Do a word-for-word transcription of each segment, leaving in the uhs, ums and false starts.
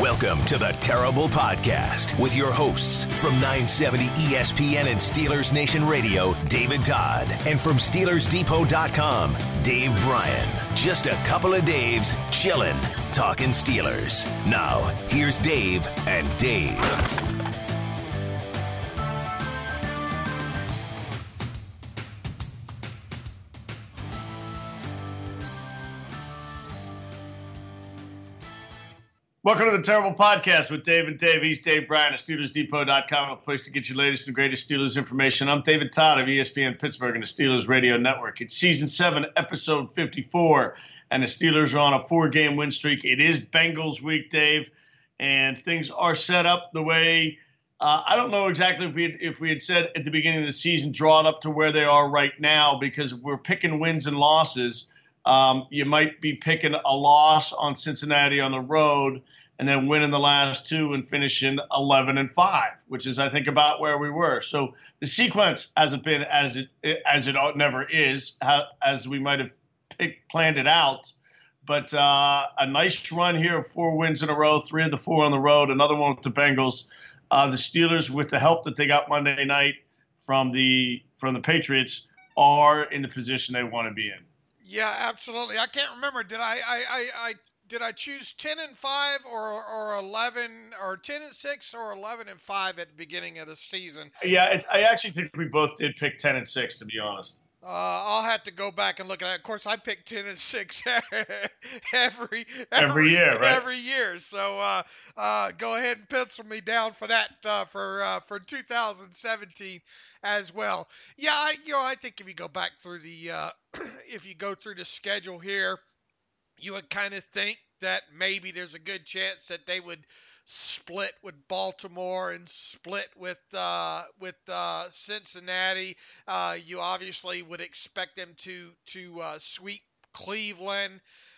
Welcome to the Terrible Podcast with your hosts from nine seventy E S P N and Steelers Nation Radio, David Todd, and from Steelers Depot dot com, Dave Bryan. Just a couple of Daves chillin', talking Steelers. Now, here's Dave and Dave. Welcome to the Terrible Podcast with Dave and Dave. He's Dave Bryan of Steelers Depot dot com, a place to get you latest and greatest Steelers information. I'm David Todd of E S P N Pittsburgh and the Steelers Radio Network. It's Season seven, Episode fifty-four, and the Steelers are on a four-game win streak. It is Bengals week, Dave, and things are set up the way uh, – I don't know exactly if we, had, if we had said at the beginning of the season, draw it up to where they are right now, because if we're picking wins and losses – Um, you might be picking a loss on Cincinnati on the road and then winning the last two and finishing eleven and five, which is, I think, about where we were. So the sequence hasn't been as it as it never is, as we might have picked, planned it out. But uh, a nice run here of four wins in a row, three of the four on the road, another one with the Bengals. Uh, the Steelers, with the help that they got Monday night from the from the Patriots, are in the position they want to be in. Yeah, absolutely. I can't remember. Did I, I, I, I did I choose ten and five or or eleven or ten and six or eleven and five at the beginning of the season? Yeah, it, I actually think we both did pick ten and six, to be honest. Uh, I'll have to go back and look at that. Of course, I picked ten and six every, every every year, right? Every year. So uh, uh, go ahead and pencil me down for that uh, for uh, for two thousand seventeen as well. Yeah, I, you know, I think if you go back through the uh, if you go through the schedule here, you would kind of think that maybe there's a good chance that they would split with Baltimore and split with uh, with uh, Cincinnati. Uh, you obviously would expect them to to uh, sweep Cleveland.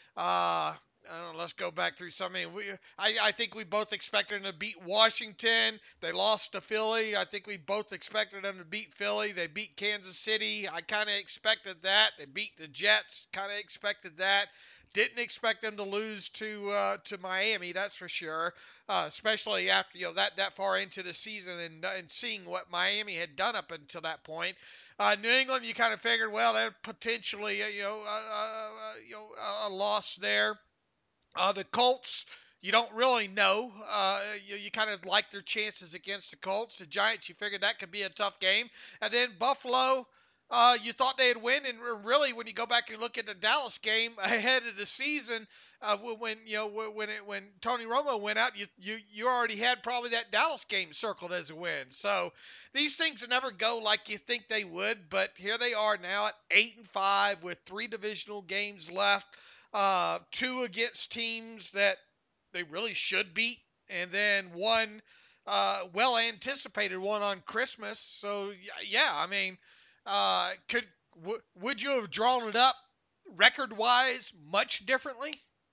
Uh, I don't know, let's go back through some. I mean, we, I, I think we both expected them to beat Washington. They lost to Philly. I think we both expected them to beat Philly. They beat Kansas City. I kind of expected that. They beat the Jets. Kind of expected that. Didn't expect them to lose to uh, to Miami, that's for sure. Uh, especially after, you know, that, that far into the season and and seeing what Miami had done up until that point. Uh, New England, you kind of figured, well, that potentially uh, you know uh, uh, you know a loss there. Uh, the Colts, you don't really know. Uh, you you kind of like their chances against the Colts. The Giants, you figured that could be a tough game. And then Buffalo, uh, you thought they'd win. And really, when you go back and look at the Dallas game ahead of the season, uh, when you know when it, when Tony Romo went out, you, you you already had probably that Dallas game circled as a win. So these things never go like you think they would. But here they are now at eight and five with three divisional games left. Uh, two against teams that they really should beat, and then one uh, well-anticipated one on Christmas. So, yeah, I mean, uh, could w- would you have drawn it up record-wise much differently?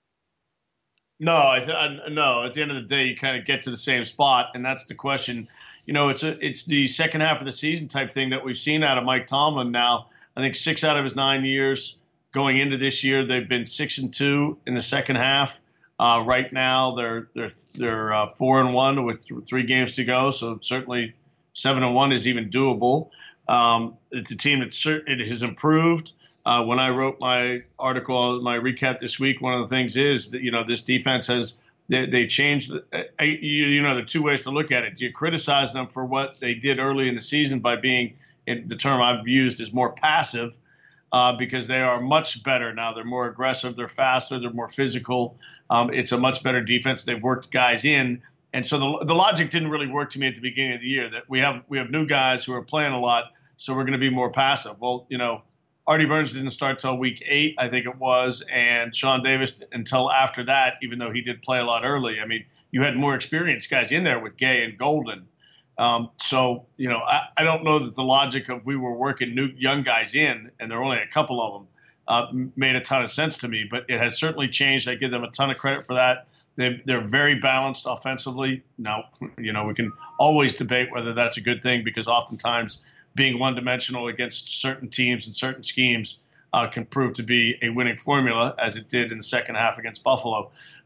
No, I th- I, no. At the end of the day, you kind of get to the same spot, and that's the question. You know, it's a, it's the second half of the season type thing that we've seen out of Mike Tomlin now. I think six out of his nine years going into this year, they've been six and two in the second half. Uh, right now, they're they're they're uh, four and one with th- three games to go. So certainly, seven and one is even doable. Um, it's a team that cert- it has improved. Uh, when I wrote my article, my recap this week, one of the things is that, you know, this defense has they, they changed. The, uh, you, you know, the two ways to look at it. Do you criticize them for what they did early in the season by being, in the term I've used is more passive? Uh, because they are much better now. They're more aggressive. They're faster. They're more physical. Um, it's a much better defense. They've worked guys in. And so the the logic didn't really work to me at the beginning of the year that we have we have new guys who are playing a lot, so we're going to be more passive. Well, you know, Artie Burns didn't start till week eight, I think it was, and Sean Davis until after that, even though he did play a lot early. I mean, you had more experienced guys in there with Gay and Golden. Um, so, you know, I, I don't know that the logic of we were working new young guys in, and there are only a couple of them, uh, made a ton of sense to me. But it has certainly changed. I give them a ton of credit for that. They, they're very balanced offensively. Now, you know, we can always debate whether that's a good thing, because oftentimes being one-dimensional against certain teams and certain schemes uh, can prove to be a winning formula, as it did in the second half against Buffalo. But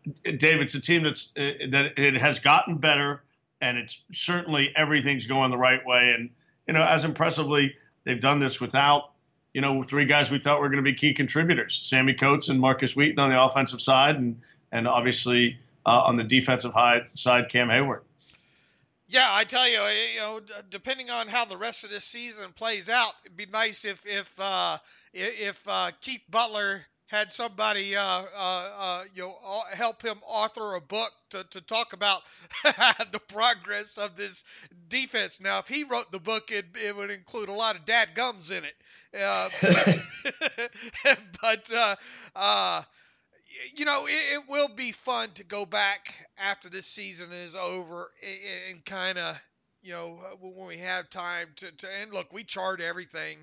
Dave, it's a team that's uh, that it has gotten better, and it's certainly everything's going the right way. And you know, as impressively, they've done this without you know three guys we thought were going to be key contributors: Sammy Coates and Marcus Wheaton on the offensive side, and and obviously uh, on the defensive side, Cam Hayward. Yeah, I tell you, you know, depending on how the rest of this season plays out, it'd be nice if if uh, if uh, Keith Butler had somebody, uh, uh, uh, you know, help him author a book to, to talk about the progress of this defense. Now, if he wrote the book, it, it would include a lot of dadgums in it. Uh, but, but uh, uh, you know, it, it will be fun to go back after this season is over and, and kind of, you know, when we have time to, to and look, we chart everything.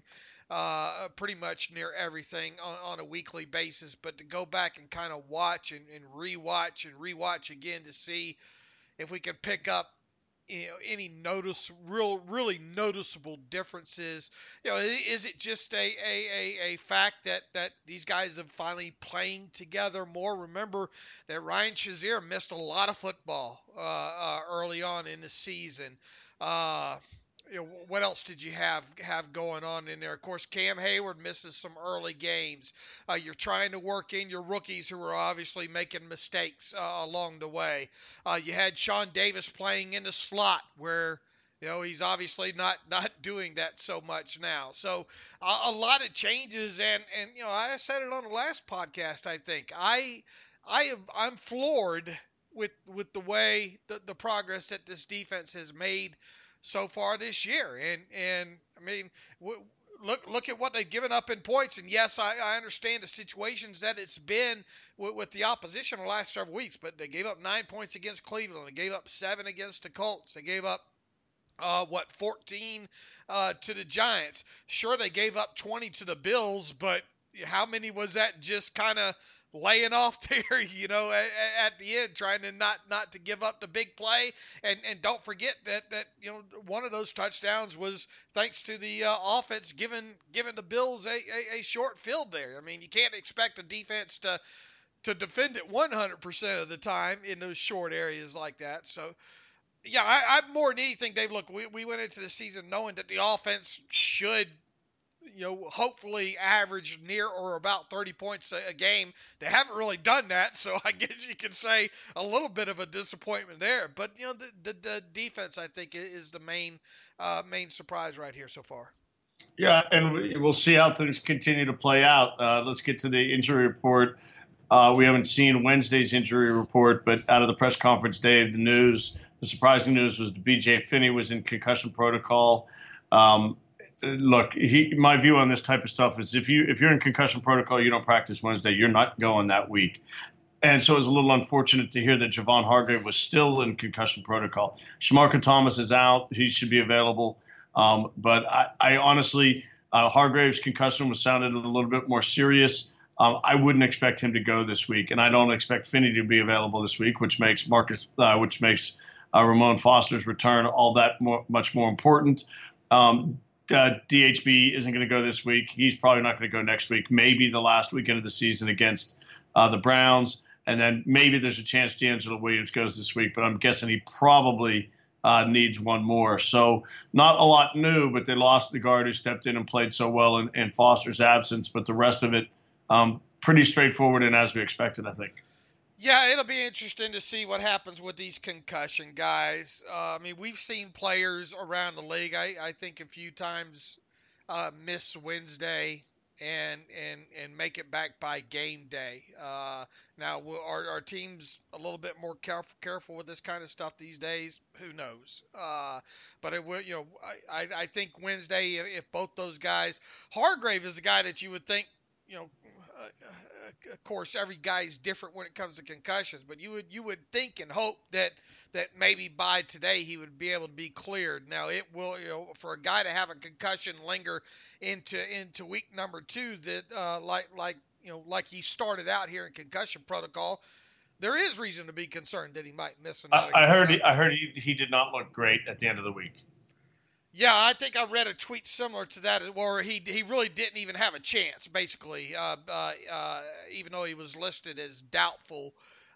Uh, pretty much near everything on, on a weekly basis, but to go back and kind of watch and, and rewatch and rewatch again to see if we can pick up, you know, any notice, real, really noticeable differences. You know, is it just a a, a, a fact that, that these guys have finally playing together more? Remember that Ryan Shazier missed a lot of football uh, uh, early on in the season. Uh, You know, what else did you have have going on in there? Of course, Cam Hayward misses some early games. Uh, you're trying to work in your rookies who are obviously making mistakes uh, along the way. Uh, you had Sean Davis playing in the slot where, you know, he's obviously not, not doing that so much now. So uh, a lot of changes, and, and you know, I said it on the last podcast. I think I I have, I'm floored with with the way the, the progress that this defense has made so far this year. And, and I mean, w- look, look at what they've given up in points. And yes, I, I understand the situations that it's been with, with the opposition the last several weeks, but they gave up nine points against Cleveland. They gave up seven against the Colts. They gave up, uh, what, fourteen uh, to the Giants. Sure, they gave up twenty to the Bills, but how many was that just kind of laying off there, you know, at, at the end, trying to not, not to give up the big play. And, and don't forget that, that, you know, one of those touchdowns was thanks to the uh, offense giving, giving the Bills a, a, a short field there. I mean, you can't expect a defense to, to defend it one hundred percent of the time in those short areas like that. So, yeah, I, I more than anything, Dave, look, we, we went into the season knowing that the offense should, you know, hopefully average near or about thirty points a, a game. They haven't really done that, so I guess you can say a little bit of a disappointment there. But, you know, the, the, the defense, I think, is the main uh, main surprise right here so far. Yeah, and we'll see how things continue to play out. Uh, let's get to the injury report. Uh, we haven't seen Wednesday's injury report, but out of the press conference day of the news, the surprising news was B J Finney was in concussion protocol. Um, Look, he, my view on this type of stuff is if you if you're in concussion protocol, you don't practice Wednesday, you're not going that week. And so it was a little unfortunate to hear that Javon Hargrave was still in concussion protocol. Shamarko Thomas is out; he should be available. Um, but I, I honestly, uh, Hargrave's concussion was sounded a little bit more serious. Um, I wouldn't expect him to go this week, and I don't expect Finney to be available this week, which makes Marcus, uh, which makes uh, Ramon Foster's return all that more, much more important. Um, Uh, D H B isn't going to go this week. He's probably not going to go next week. Maybe the last weekend of the season against uh, the Browns. And then maybe there's a chance D'Angelo Williams goes this week, but I'm guessing he probably uh, needs one more. So not a lot new, but they lost the guard who stepped in and played so well in, in Foster's absence. But the rest of it, um, pretty straightforward and as we expected, I think. Yeah, it'll be interesting to see what happens with these concussion guys. Uh, I mean, we've seen players around the league, I, I think a few times, uh, miss Wednesday and and and make it back by game day. Uh, now, are our teams a little bit more careful careful with this kind of stuff these days? Who knows? Uh, but it will, you know, I, I think Wednesday, if, if both those guys, Hargrave is a guy that you would think, you know. Uh, Of course, every guy's different when it comes to concussions, but you would you would think and hope that that maybe by today he would be able to be cleared. Now it will, you know, for a guy to have a concussion linger into into week number two, that uh, like like you know like he started out here in concussion protocol, there is reason to be concerned that he might miss another. I, I heard he, I heard he, he did not look great at the end of the week. Yeah, I think I read a tweet similar to that, where he he really didn't even have a chance, basically, uh, uh, uh, even though he was listed as doubtful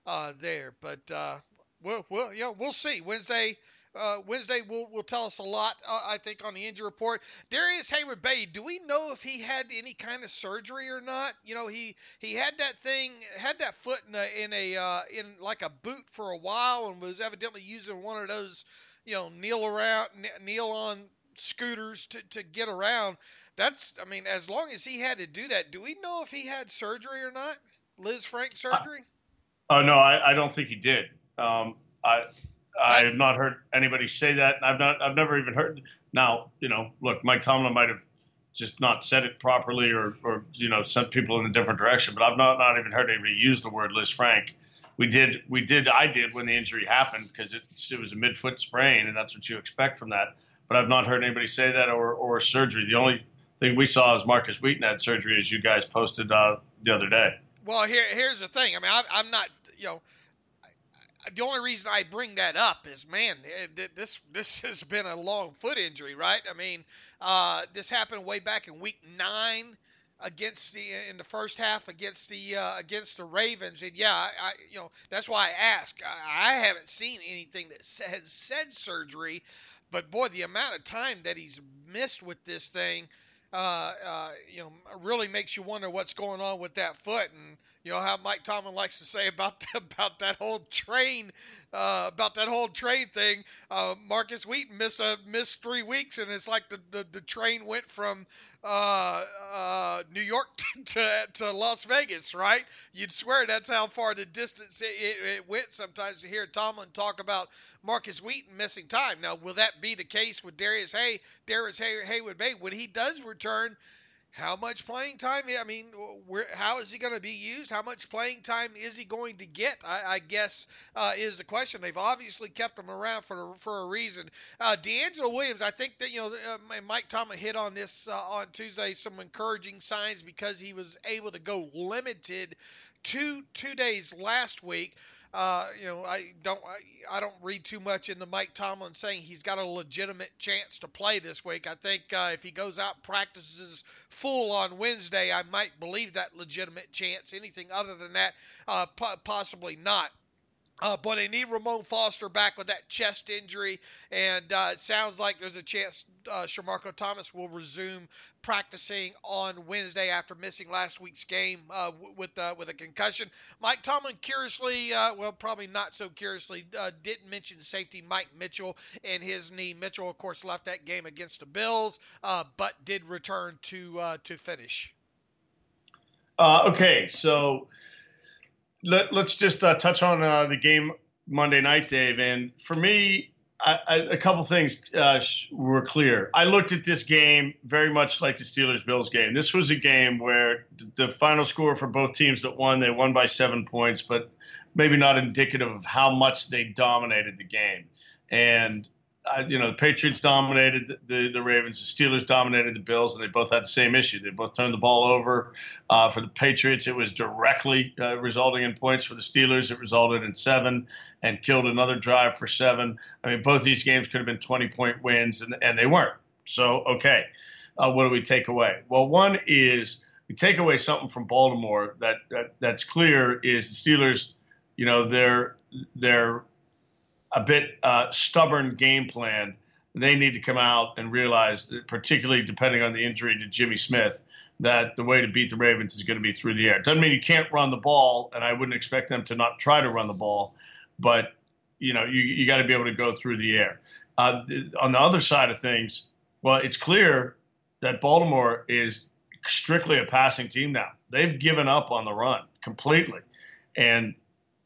uh, there. But uh, we'll, we'll, you know, we'll see. Wednesday, uh, Wednesday will will tell us a lot, uh, I think, on the injury report. Darius Heyward-Bey, do we know if he had any kind of surgery or not? You know, he he had that thing, had that foot in a in a uh, in like a boot for a while, and was evidently using one of those, you know, kneel around, kneel on scooters to to get around. That's, I mean, as long as he had to do that, do we know if he had surgery or not? Lisfranc surgery? Oh, no, I, I don't think he did. Um, I I have not heard anybody say that. I've not. I've never even heard. Now, you know, look, Mike Tomlin might have just not said it properly, or, or you know, sent people in a different direction. But I've not not even heard anybody use the word Lisfranc. We did. We did. I did when the injury happened, because it it was a midfoot sprain, and that's what you expect from that. But I've not heard anybody say that, or or surgery. The only thing we saw is Marcus Wheaton had surgery, as you guys posted uh, the other day. Well, here here's the thing. I mean, I, I'm not, you know. The only reason I bring that up is, man, this this has been a long foot injury, right? I mean, uh, this happened way back in week nine against the in the first half against the uh, against the Ravens, and yeah, I, I you know that's why I ask. I, I haven't seen anything that has said surgery, but boy, the amount of time that he's missed with this thing. Uh, uh, you know, really makes you wonder what's going on with that foot, and you know how Mike Tomlin likes to say about about that whole train, uh, about that whole train thing. Uh, Marcus Wheaton missed a missed three weeks, and it's like the the, the train went from uh, uh, New York to, to Las Vegas, right? You'd swear that's how far the distance it, it, it went. Sometimes to hear Tomlin talk about Marcus Wheaton missing time. Now, will that be the case with Darius Hay, Darius Hay, Heyward-Bey when he does return? How much playing time? I mean, where, how is he going to be used? How much playing time is he going to get? I, I guess uh, is the question. They've obviously kept him around for for a reason. Uh, DeAngelo Williams, I think that you know uh, Mike Tomlin hit on this uh, on Tuesday. Some encouraging signs because he was able to go limited two two days last week. Uh, you know, I don't I, I don't read too much into Mike Tomlin saying he's got a legitimate chance to play this week. I think uh, if he goes out and practices full on Wednesday, I might believe that legitimate chance. Anything other than that, uh, po- possibly not. Uh, but they need Ramon Foster back with that chest injury, and uh, it sounds like there's a chance uh, Shamarko Thomas will resume practicing on Wednesday after missing last week's game uh, w- with uh, with a concussion. Mike Tomlin curiously, uh, well, probably not so curiously, uh, didn't mention safety Mike Mitchell and his knee. Mitchell, of course, left that game against the Bills, uh, but did return to uh, to finish. Uh, okay, so. Let, let's just uh, touch on uh, the game Monday night, Dave. And for me, I, I, a couple things uh, were clear. I looked at this game very much like the Steelers-Bills game. This was a game where the final score for both teams that won, they won by seven points, but maybe not indicative of how much they dominated the game. And Uh, you know, the Patriots dominated the, the, the Ravens. The Steelers dominated the Bills, and they both had the same issue. They both turned the ball over. Uh, for the Patriots, it was directly uh, resulting in points. For the Steelers, it resulted in seven and killed another drive for seven. I mean, both these games could have been twenty-point wins, and, and they weren't. So, okay, uh, what do we take away? Well, one is we take away something from Baltimore that, that that's clear is the Steelers, you know, they're they're – a bit uh, stubborn game plan. They need to come out and realize that, particularly depending on the injury to Jimmy Smith, that the way to beat the Ravens is going to be through the air. It doesn't mean you can't run the ball, and I wouldn't expect them to not try to run the ball, but you know you you got to be able to go through the air. Uh, th- on the other side of things, well, it's clear that Baltimore is strictly a passing team now. They've given up on the run completely, and.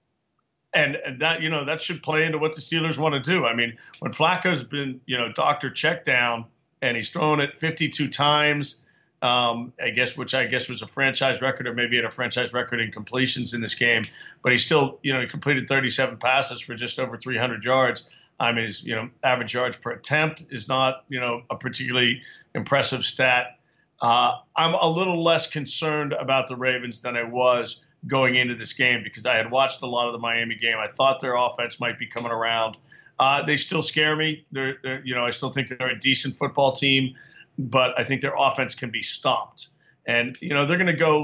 And, and that, you know, that should play into what the Steelers want to do. I mean, when Flacco's been, you know, doctor checked down and he's thrown it fifty-two times, um, I guess, which I guess was a franchise record, or maybe had a franchise record in completions in this game. But he still, you know, he completed thirty-seven passes for just over three hundred yards. I mean, his, you know, average yards per attempt is not, you know, a particularly impressive stat. Uh, I'm a little less concerned about the Ravens than I was going into this game because I had watched a lot of the Miami game. I thought their offense might be coming around. Uh, they still scare me. They're, they're, you know, I still think they're a decent football team, but I think their offense can be stopped. And, you know, they're going to go like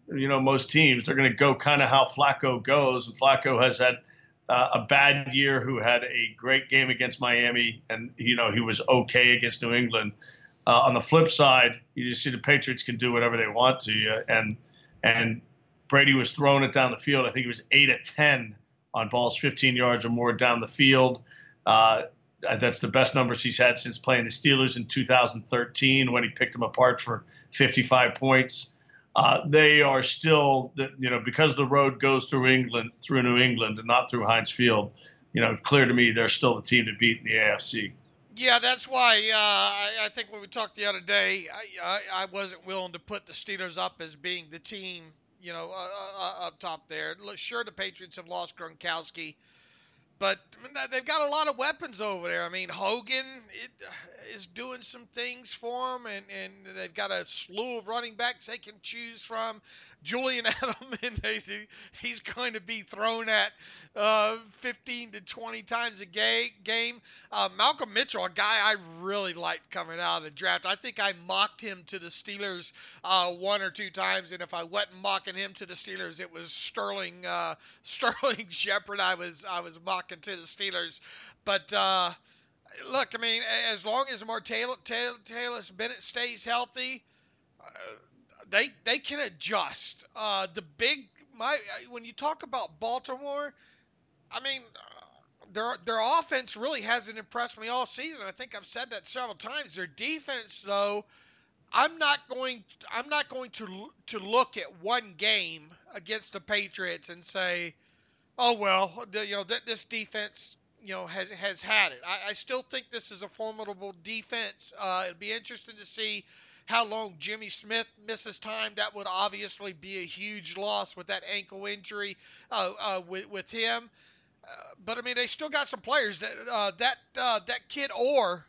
you know, most teams, they're going to go kind of how Flacco goes. And Flacco has had uh, a bad year, who had a great game against Miami, and, you know, he was okay against New England. Uh, on the flip side, you just see the Patriots can do whatever they want to you. And, and Brady was throwing it down the field. I think he was eight of ten on balls fifteen yards or more down the field. Uh, that's the best numbers he's had since playing the Steelers in two thousand thirteen, when he picked them apart for fifty-five points. Uh, they are still, you know, because the road goes through England, through New England, and not through Heinz Field, you know, clear to me they're still the team to beat in the A F C. Yeah, that's why uh, I, I think when we talked the other day, I, I, I wasn't willing to put the Steelers up as being the team, you know, uh, uh, up top there. Sure, the Patriots have lost Gronkowski, but they've got a lot of weapons over there. I mean, Hogan it, is doing some things for them, and, and they've got a slew of running backs they can choose from. Julian Edelman, they, he's going to be thrown at uh, fifteen to twenty times a ga- game. Uh, Malcolm Mitchell, a guy I really liked coming out of the draft. I think I mocked him to the Steelers uh, one or two times, and if I wasn't mocking him to the Steelers, it was Sterling uh, Sterling Shepard I was I was mocking to the Steelers. But uh, look, I mean, as long as Martellus Bennett stays healthy, uh, they they can adjust. Uh, the big my when you talk about Baltimore, I mean, uh, their their offense really hasn't impressed me all season. I think I've said that several times. Their defense, though, I'm not going I'm not going to to look at one game against the Patriots and say, oh well, the, you know th- this defense, you know, has has had it. I, I still think this is a formidable defense. Uh, it'd be interesting to see how long Jimmy Smith misses time. That would obviously be a huge loss with that ankle injury uh, uh, with with him. Uh, but I mean, they still got some players. That uh, that uh, that kid Orr,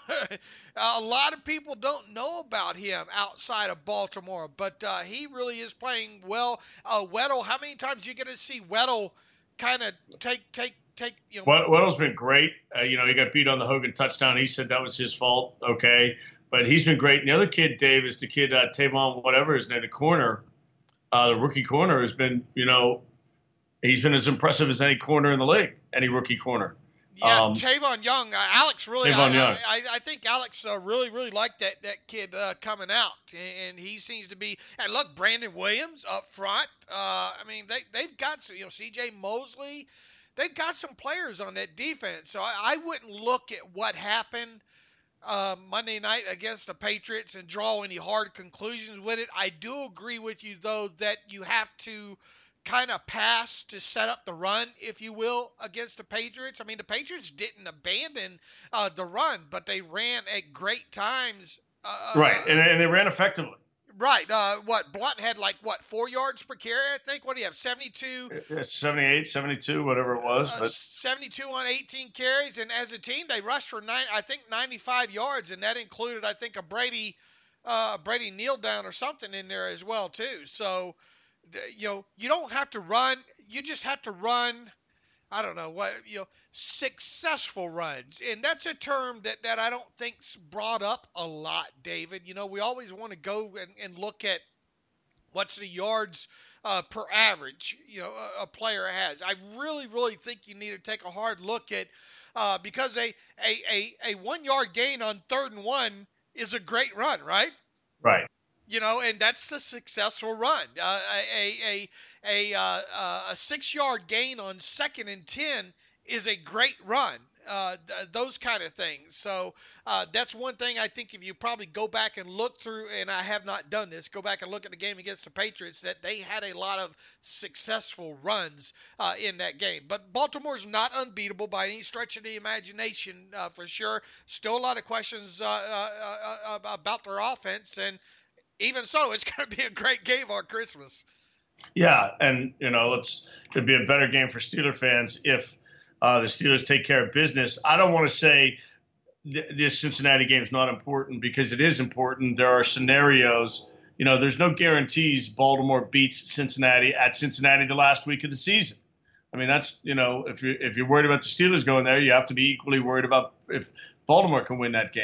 a lot of people don't know about him outside of Baltimore, but uh, he really is playing well. Uh, Weddle, how many times are you going to see Weddle kind of take take take? You know, Weddle's been great. Uh, you know, he got beat on the Hogan touchdown. He said that was his fault. Okay. But he's been great. And the other kid, Dave, is the kid, uh, Tavon, whatever his name, the corner, uh, the rookie corner has been, you know, he's been as impressive as any corner in the league, any rookie corner. Yeah, um, Tavon Young, uh, Alex really, Tavon I, Young. I, I think Alex uh, really, really liked that that kid uh, coming out, and, and he seems to be. And look, Brandon Williams up front. Uh, I mean, they they've got some, you know, C J Mosley. They've got some players on that defense, so I, I wouldn't look at what happened Uh, Monday night against the Patriots and draw any hard conclusions with it. I do agree with you, though, that you have to kind of pass to set up the run, if you will, against the Patriots. I mean, the Patriots didn't abandon uh, the run, but they ran at great times. Uh, right, and, and they ran effectively. Right. Uh, what, Blunt had like, what, four yards per carry, I think? What do you have, seventy-two? seventy-eight, seventy-two, whatever it was. Uh, but seventy-two on eighteen carries, and as a team, they rushed for, nine, I think, ninety-five yards, and that included, I think, a Brady uh, Brady kneel down or something in there as well, too. So, you know, you don't have to run. You just have to run, I don't know, what you know, successful runs. And that's a term that, that I don't think's brought up a lot, David. You know, we always want to go and, and look at what's the yards uh, per average, you know, a, a player has. I really, really think you need to take a hard look at uh, because a, a, a, a one-yard gain on third and one is a great run, right? Right. You know, and that's a successful run. Uh, a a a uh, uh, a six-yard gain on second and ten is a great run. Uh, th- those kind of things. So uh, that's one thing I think if you probably go back and look through, and I have not done this, go back and look at the game against the Patriots, that they had a lot of successful runs uh, in that game. But Baltimore's not unbeatable by any stretch of the imagination, uh, for sure. Still a lot of questions uh, uh, uh, about their offense, and even so, it's going to be a great game on Christmas. Yeah, and, you know, it's it'd be a better game for Steeler fans if uh, the Steelers take care of business. I don't want to say th- this Cincinnati game is not important, because it is important. There are scenarios. You know, there's no guarantees Baltimore beats Cincinnati at Cincinnati the last week of the season. I mean, that's, you know, if you're, if you're worried about the Steelers going there, you have to be equally worried about if Baltimore can win that game.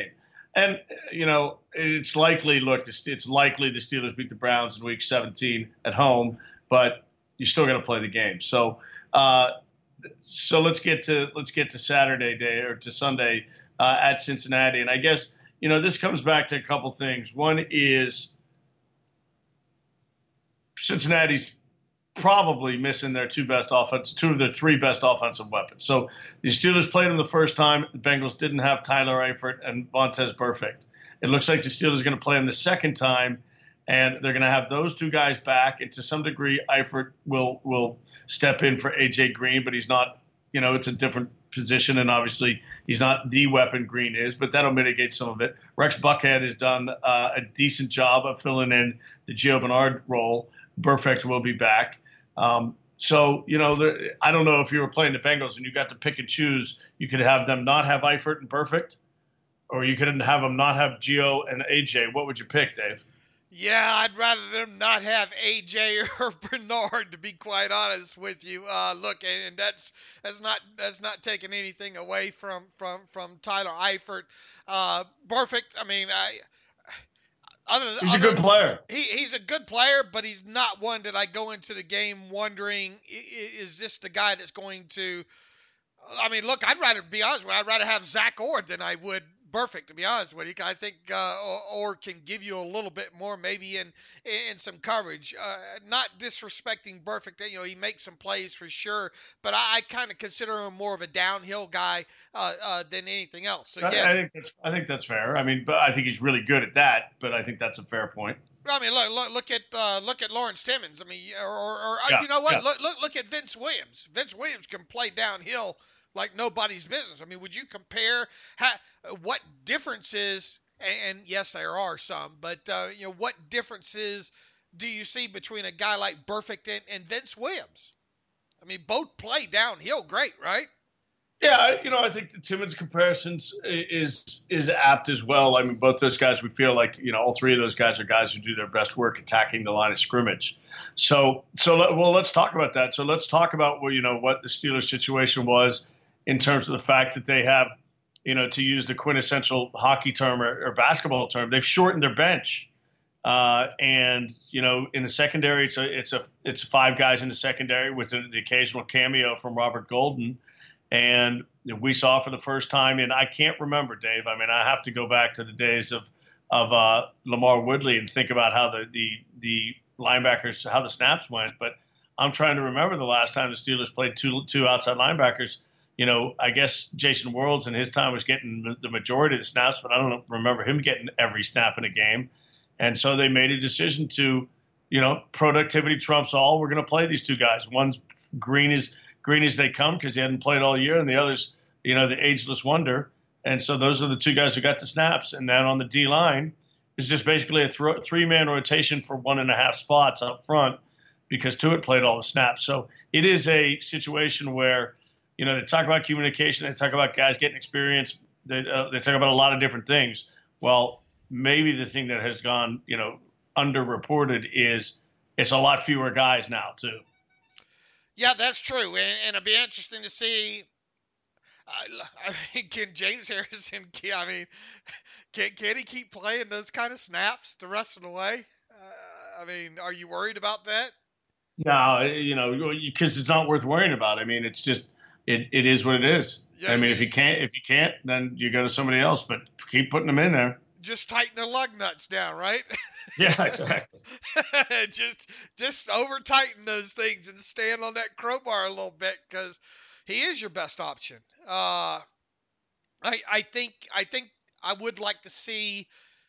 And, you know, it's likely, look, it's likely the Steelers beat the Browns in week seventeen at home, but you're still going to play the game. So, uh, so let's get to let's get to Saturday day or to Sunday uh, at Cincinnati. And I guess, you know, this comes back to a couple things. One is Cincinnati's probably missing their two best offense, two of their three best offensive weapons. So the Steelers played them the first time. The Bengals didn't have Tyler Eifert and Vontaze Burfict. It looks like the Steelers are going to play them the second time, and they're going to have those two guys back. And to some degree, Eifert will will step in for A J Green, but he's not. You know, it's a different position, and obviously he's not the weapon Green is, but that'll mitigate some of it. Rex Buckhead has done uh, a decent job of filling in the Gio Bernard role. Burfict will be back. Um, so, you know, the, I don't know if you were playing the Bengals and you got to pick and choose. You could have them not have Eifert and Burfict, or you could have them not have Gio and A J. What would you pick, Dave? Yeah, I'd rather them not have A J or Bernard, to be quite honest with you. Uh, look, and, and that's that's not that's not taking anything away from from from Tyler Eifert. Uh, Burfict. I mean, I. Other, he's other, a good player. He, he's a good player, but he's not one that I go into the game wondering, is this the guy that's going to – I mean, look, I'd rather be honest with you, I'd rather have Zach Orr than I would Burfict, to be honest with you. I think uh, Orr can give you a little bit more maybe in in some coverage. Uh, not disrespecting Burfict. You know, he makes some plays for sure, but I, I kind of consider him more of a downhill guy uh, uh, than anything else. So, yeah. I, I think that's I think that's fair. I mean, but I think he's really good at that, but I think that's a fair point. I mean, look, look, look at uh, look at Lawrence Timmons. I mean, or, or, or yeah, you know what? Yeah. Look, look, look at Vince Williams. Vince Williams can play downhill like nobody's business. I mean, would you compare how, what differences? And, and yes, there are some, but uh, you know, what differences do you see between a guy like Burfict and, and Vince Williams? I mean, both play downhill great, right? Yeah, you know, I think the Timmons comparisons is is apt as well. I mean, both those guys, we feel like, you know, all three of those guys are guys who do their best work attacking the line of scrimmage. So, so well, let's talk about that. So let's talk about, well, you know, what the Steelers situation was in terms of the fact that they have, you know, to use the quintessential hockey term or, or basketball term, they've shortened their bench. Uh, and, you know, in the secondary, it's a, it's a, it's five guys in the secondary with the occasional cameo from Robert Golden. And we saw for the first time, and I can't remember, Dave. I mean, I have to go back to the days of of uh, Lamar Woodley and think about how the, the the linebackers, how the snaps went. But I'm trying to remember the last time the Steelers played two two outside linebackers. You know, I guess Jason Worlds in his time was getting the majority of the snaps, but I don't remember him getting every snap in a game. And so they made a decision to, you know, productivity trumps all. We're going to play these two guys. One's green is. green as they come because he hadn't played all year, and the other's, you know, the ageless wonder. And so those are the two guys who got the snaps. And then on the D-line, it's just basically a th- three-man rotation for one and a half spots up front because Tuitt played all the snaps. So it is a situation where, you know, they talk about communication, they talk about guys getting experience, they, uh, they talk about a lot of different things. Well, maybe the thing that has gone, you know, underreported is it's a lot fewer guys now, too. Yeah, that's true, and, and it'll be interesting to see. Uh, I mean, can James Harrison? I mean, can can he keep playing those kind of snaps the rest of the way? Uh, I mean, are you worried about that? No, you know, because it's not worth worrying about. I mean, it's just it, it is what it is. Yeah, I mean, yeah. if you can't if you can't, then you go to somebody else. But keep putting them in there. Just tighten the lug nuts down, right? Yeah, exactly. just just over tighten those things and stand on that crowbar a little bit because he is your best option. Uh, I I think I think I would like to see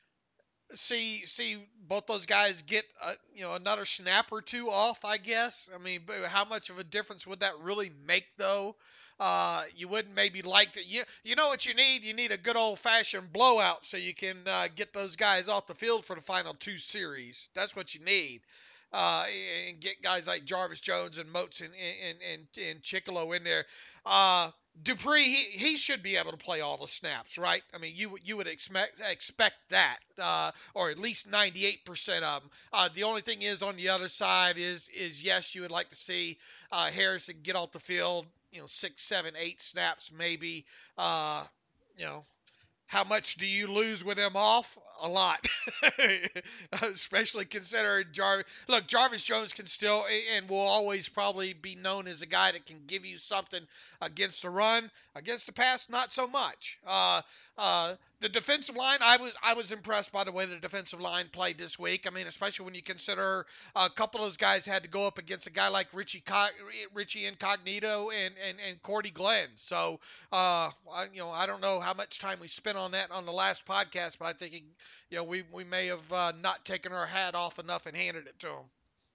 see see both those guys get a, you know another snap or two off. I guess. I mean, but how much of a difference would that really make though? Uh, you wouldn't maybe like to, you, you know what you need? You need a good old-fashioned blowout so you can uh, get those guys off the field for the final two series. That's what you need. Uh, and get guys like Jarvis Jones and Moats and, and, and, and Chicolo in there. Uh, Dupree, he, he should be able to play all the snaps, right? I mean, you, you would expect expect that, uh, or at least ninety-eight percent of them. Uh, the only thing is on the other side is, is yes, you would like to see uh, Harrison get off the field, you know, six, seven, eight snaps maybe, uh, you know, how much do you lose with him off? A lot, especially considering Jarvis. Look, Jarvis Jones can still and will always probably be known as a guy that can give you something against the run. Against the pass, not so much. Uh, uh, the defensive line, I was I was impressed by the way the defensive line played this week. I mean, especially when you consider a couple of those guys had to go up against a guy like Richie Co- Richie Incognito and, and, and Cordy Glenn. So, uh, I, you know, I don't know how much time we spent on that on the last podcast, but I think it, you know we we may have uh, not taken our hat off enough and handed it to him.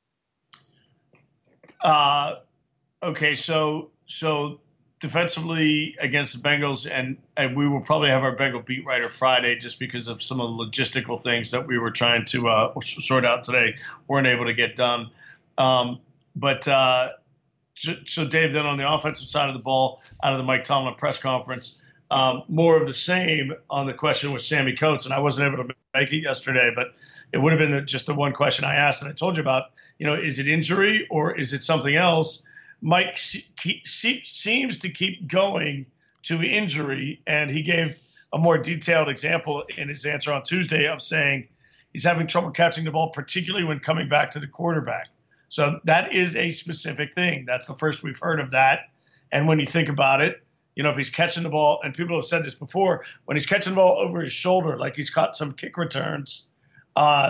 Uh, okay, so so. Defensively against the Bengals, and, and we will probably have our Bengal beat writer Friday just because of some of the logistical things that we were trying to uh, sort out today, weren't able to get done. Um, but uh, so, Dave, then on the offensive side of the ball, out of the Mike Tomlin press conference, um, more of the same on the question with Sammy Coates, and I wasn't able to make it yesterday, but it would have been just the one question I asked, and I told you about, you know, is it injury or is it something else? Mike keep, seems to keep going to injury, and he gave a more detailed example in his answer on Tuesday of saying he's having trouble catching the ball, particularly when coming back to the quarterback. So that is a specific thing. That's the first we've heard of that. And when you think about it, you know, if he's catching the ball, and people have said this before, when he's catching the ball over his shoulder, like he's caught some kick returns, uh,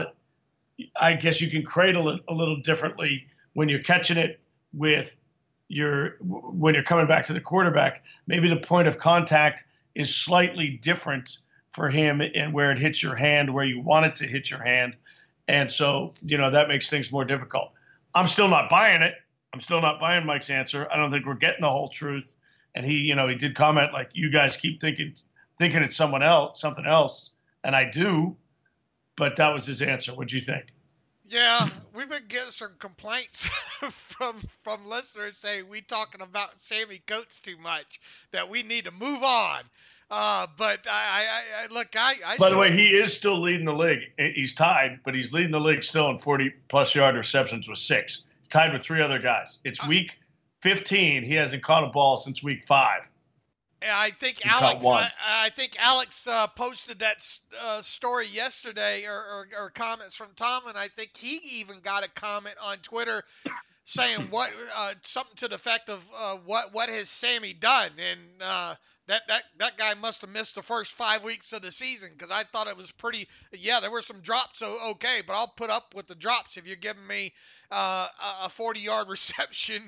I guess you can cradle it a little differently when you're catching it with You're when you're coming back to the quarterback. Maybe the point of contact is slightly different for him and where it hits your hand, where you want it to hit your hand. And so, you know, that makes things more difficult. I'm still not buying it. I'm still not buying Mike's answer. I don't think we're getting the whole truth. And he, you know, he did comment like, you guys keep thinking, thinking it's someone else, something else. And I do, but that was his answer. What'd you think? Yeah, we've been getting some complaints from from listeners saying we talking about Sammy Coates too much, that we need to move on. Uh, but I, I, I look, I. I By still, the way, he is still leading the league. He's tied, but he's leading the league still in forty-plus yard receptions with six. He's tied with three other guys. It's week fifteen. He hasn't caught a ball since week five. I think He's Alex. I, I think Alex uh, posted that uh, story yesterday, or, or, or comments from Tom, and I think he even got a comment on Twitter saying what uh, something to the effect of uh, what what has Sammy done, and uh, that that that guy must have missed the first five weeks of the season, because I thought it was pretty. Yeah, there were some drops, so okay, but I'll put up with the drops if you're giving me uh, a forty-yard reception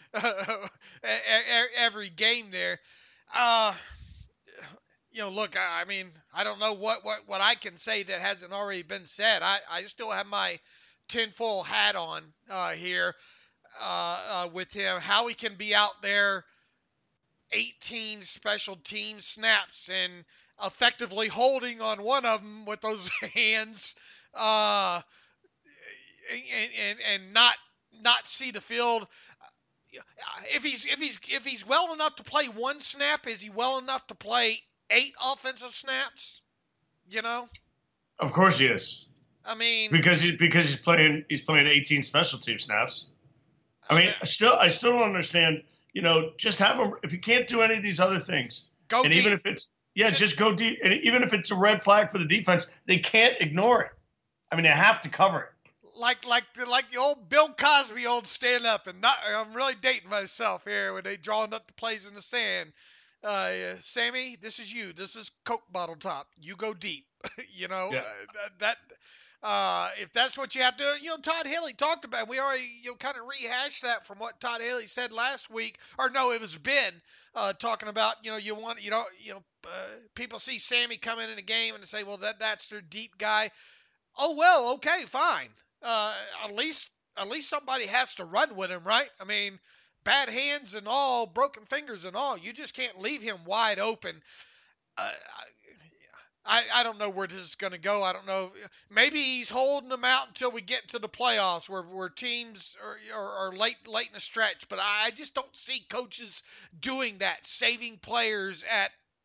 every game there. Uh, you know, look, I, I mean, I don't know what, what, what I can say that hasn't already been said. I, I still have my tinfoil hat on uh, here uh, uh, with him. How he can be out there eighteen special team snaps and effectively holding on one of them with those hands uh, and, and, and not not see the field. If he's if he's if he's well enough to play one snap, is he well enough to play eight offensive snaps? You know. Of course he is. I mean, because he's because he's playing he's playing eighteen special team snaps. I mean, I still I still don't understand. You know, just have him. If you can't do any of these other things, go and deep. even if it's yeah, just, just go deep. And even if it's a red flag for the defense, they can't ignore it. I mean, they have to cover it. Like like the, like the old Bill Cosby old stand up, and not I'm really dating myself here when they drawing up the plays in the sand. Uh, Sammy, this is you. This is Coke bottle top. You go deep. you know yeah. uh, that. Uh, if that's what you have to, you know, Todd Haley talked about. We already you know kind of rehashed that from what Todd Haley said last week, or no, it was Ben uh, talking about. You know, you want you know you know uh, people see Sammy come in in a game and say, well, that that's their deep guy. Oh well, okay, fine. Uh, at least, at least somebody has to run with him, right? I mean, bad hands and all, broken fingers and all. You just can't leave him wide open. Uh, I, I don't know where this is going to go. I don't know. Maybe he's holding them out until we get to the playoffs, where, where teams are, are, are late, late in the stretch. But I just don't see coaches doing that, saving players at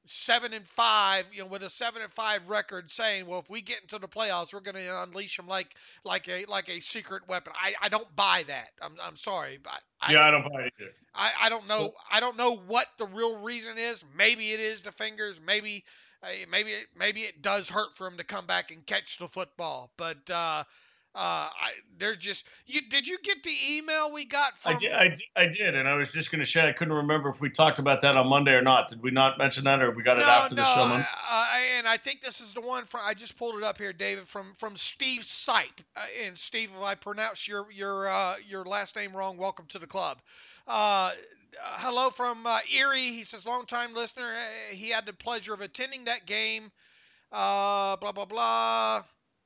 seven and five, you know, with a seven and five record, saying, well, if we get into the playoffs, we're going to unleash them like like a like a secret weapon. I, I don't buy that. I'm I'm sorry, but I, yeah, I don't buy it either. I, I don't know So, I don't know what the real reason is. Maybe it is the fingers. Maybe uh, maybe it, maybe it does hurt for him to come back and catch the football. But uh, uh, I, they're just. You did you get the email we got from? I did, I did, I did, and I was just going to share. I couldn't remember if we talked about that on Monday or not. Did we not mention that, or we got it No, after no, the show? uh, I, and I think this is the one from. I just pulled it up here, David, from from Steve Sipe. Uh, and Steve, if I pronounce your your uh, your last name wrong, welcome to the club. Uh, uh, hello from uh, Erie. He says, longtime listener. Uh, he had the pleasure of attending that game. Uh, blah blah blah.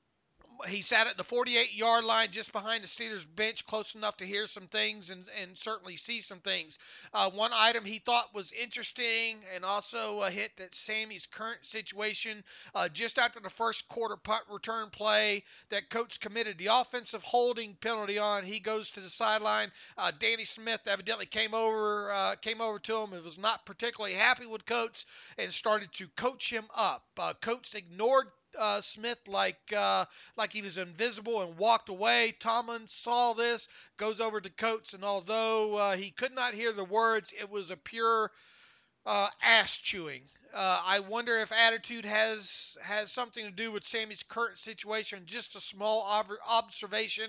He sat at the forty-eight-yard line just behind the Steelers bench, close enough to hear some things and, and certainly see some things. Uh, one item he thought was interesting and also a hit at Sammy's current situation. Uh, just after the first quarter punt return play that Coates committed the offensive holding penalty on, he goes to the sideline. Uh, Danny Smith evidently came over uh, came over to him and was not particularly happy with Coates and started to coach him up. Uh, Coates ignored Uh, Smith like uh, like he was invisible and walked away. Tomlin saw this, goes over to Coates, and although uh, he could not hear the words, it was a pure uh, ass chewing. Uh, I wonder if attitude has has something to do with Sammy's current situation. Just a small ob- observation,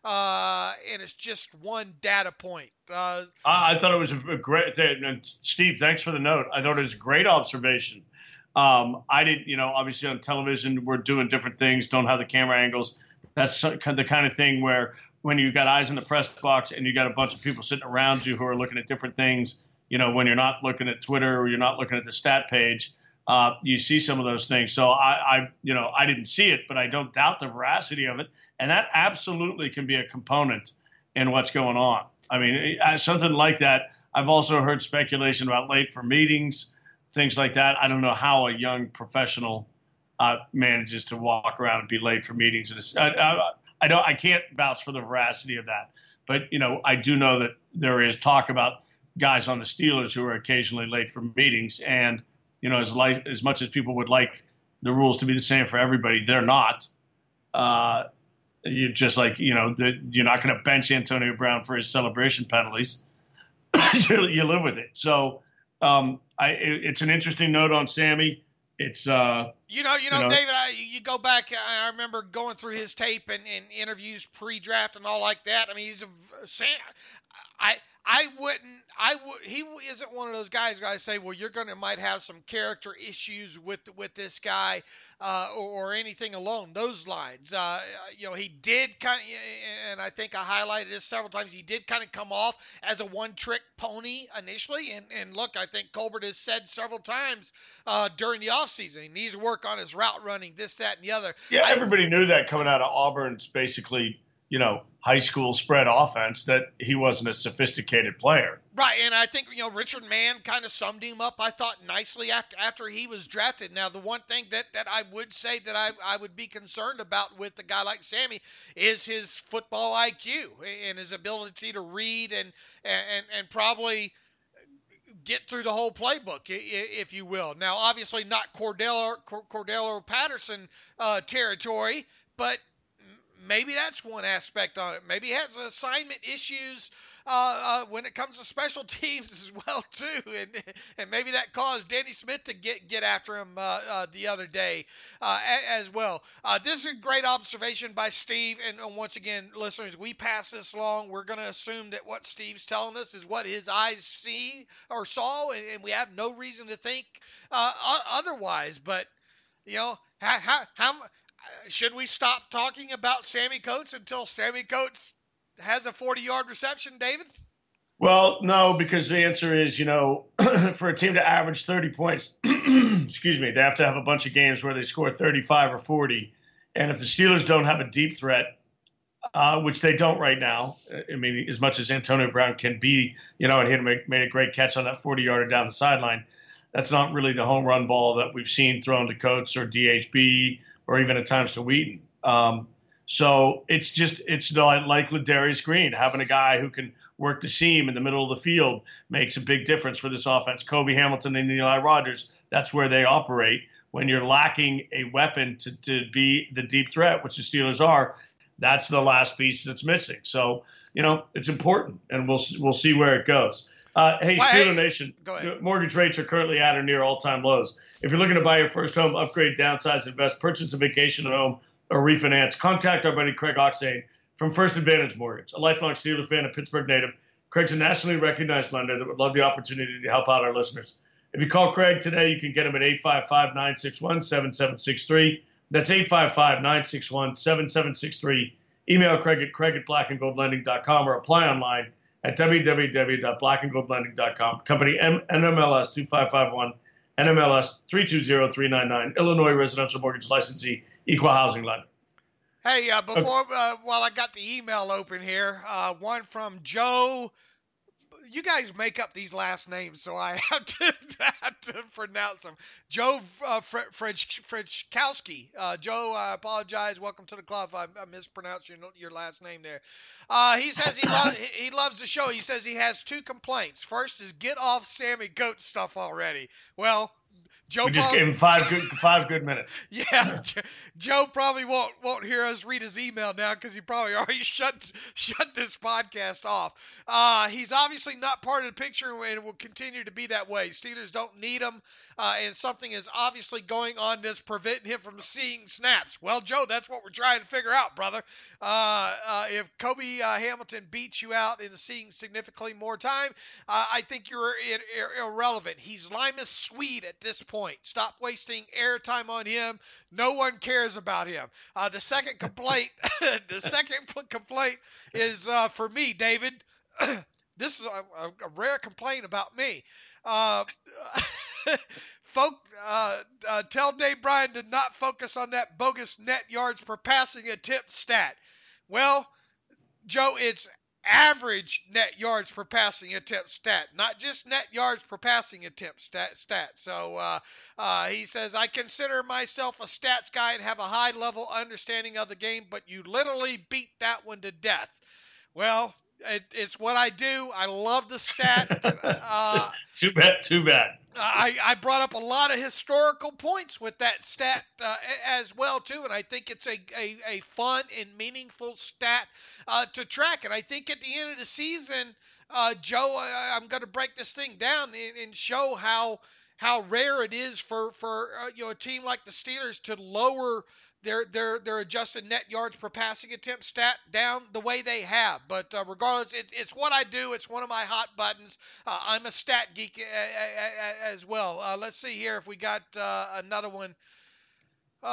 uh, and it's just one data point. Uh, I, I thought it was a great. And Steve, thanks for the note. I thought it was a great observation. Um, I didn't, you know, obviously on television, we're doing different things, don't have the camera angles. That's the kind of thing where when you got eyes in the press box and you got a bunch of people sitting around you who are looking at different things, you know, when you're not looking at Twitter or you're not looking at the stat page, uh, you see some of those things. So I, I, you know, I didn't see it, but I don't doubt the veracity of it. And that absolutely can be a component in what's going on. I mean, something like that. I've also heard speculation about late for meetings, things like that. I don't know how a young professional uh, manages to walk around and be late for meetings. And I, I, I don't, I can't vouch for the veracity of that. But, you know, I do know that there is talk about guys on the Steelers who are occasionally late for meetings. And, you know, as like, as much as people would like the rules to be the same for everybody, they're not. Uh, you just like, you know, the, you're not going to bench Antonio Brown for his celebration penalties. you, you live with it. So, Um, I, it, it's an interesting note on Sammy. It's uh, you know, you know, you know David. I, you go back. I remember going through his tape and, and interviews pre-draft and all like that. I mean, he's a Sam. I I wouldn't. I would. He isn't one of those guys where I say, well, you're gonna might have some character issues with with this guy, uh, or, or anything along those lines. Uh, you know, he did kind of, and I think I highlighted this several times. He did kind of come off as a one-trick pony initially, and and look, I think Colbert has said several times uh, during the offseason he needs to work on his route running, this, that, and the other. Yeah, I, everybody knew that coming out of Auburn's basically, you know, high school spread offense, that he wasn't a sophisticated player. Right, and I think, you know, Richard Mann kind of summed him up, I thought, nicely after after he was drafted. Now, the one thing that, that I would say that I, I would be concerned about with a guy like Sammy is his football I Q and his ability to read and and, and probably get through the whole playbook, if you will. Now, obviously not Cordell, Cordell Patterson uh, territory, but maybe that's one aspect on it. Maybe he has assignment issues uh, uh, when it comes to special teams as well too, and and maybe that caused Danny Smith to get get after him uh, uh, the other day uh, as well. Uh, this is a great observation by Steve, and once again, listeners, we pass this along. We're going to assume that what Steve's telling us is what his eyes see or saw, and, and we have no reason to think uh, otherwise. But you know, how how, how should we stop talking about Sammy Coates until Sammy Coates has a forty-yard reception, David? Well, no, because the answer is, you know, for a team to average thirty points, excuse me, they have to have a bunch of games where they score thirty-five or forty. And if the Steelers don't have a deep threat, uh, which they don't right now, I mean, as much as Antonio Brown can be, you know, and he made, made a great catch on that forty-yarder down the sideline, that's not really the home run ball that we've seen thrown to Coates or D H B or even at times to Wheaton. Um, so it's just, it's like Ladarius Green, having a guy who can work the seam in the middle of the field makes a big difference for this offense. Kobe Hamilton and Eli Rogers, That's where they operate. When you're lacking a weapon to, to be the deep threat, which the Steelers are, that's the last piece that's missing. So, you know, it's important, and we'll we'll see where it goes. Uh, hey, well, Steeler hey, Nation, mortgage rates are currently at or near all-time lows. If you're looking to buy your first home, upgrade, downsize, invest, purchase a vacation home, or refinance, contact our buddy Craig Oxane from First Advantage Mortgage, a lifelong Steeler fan, a Pittsburgh native. Craig's a nationally recognized lender that would love the opportunity to help out our listeners. If you call Craig today, you can get him at eight five five, nine six one, seven seven six three. That's eight five five, nine six one, seven seven six three. Email Craig at craig at black and gold lending dot com or apply online at w w w dot black and gold lending dot com. Company N M L S two five five one, N M L S three two zero three nine nine, Illinois Residential Mortgage Licensee, Equal Housing Lender. Hey, uh, before uh, while I got the email open here, uh, one from Joe. You guys make up these last names, so I have to, have to pronounce them. Joe uh, Fredchkowski. Uh, Joe, I apologize. Welcome to the club. I, I mispronounced your, your last name there. Uh, he says he, lo- he loves the show. He says he has two complaints. First is get off Sammy Goat stuff already. Well, Joe we just probably, gave him five good five good minutes. Yeah, Joe probably won't won't hear us read his email now because he probably already shut shut this podcast off. Uh, he's obviously not part of the picture and will continue to be that way. Steelers don't need him, uh, and something is obviously going on that's preventing him from seeing snaps. Well, Joe, that's what we're trying to figure out, brother. Uh, uh, if Kobe uh, Hamilton beats you out in seeing significantly more time, uh, I think you're ir- ir- irrelevant. He's Limas Swede at this point. Stop wasting airtime on him. No one cares about him. Uh, the second complaint, the second complaint is uh, for me, David. This is a, a rare complaint about me. Uh, folk, uh, uh, tell Dave Bryan to not focus on that bogus net yards per passing attempt stat. Well, Joe, it's average net yards per passing attempt stat, not just net yards per passing attempt stat. stat. So uh, uh, he says, I consider myself a stats guy and have a high level understanding of the game, but you literally beat that one to death. Well, it, it's what I do. I love the stat. Uh, too bad. Too bad. I, I brought up a lot of historical points with that stat uh, as well, too, and I think it's a, a, a fun and meaningful stat uh, to track. And I think at the end of the season, uh, Joe, I, I'm going to break this thing down and, and show how how rare it is for, for uh, you know, a team like the Steelers to lower their their their adjusted net yards per passing attempt stat down the way they have. But uh, regardless, it, it's what I do. It's one of my hot buttons. Uh, I'm a stat geek a, a, a, as well. Uh, let's see here if we got uh, another one. Uh,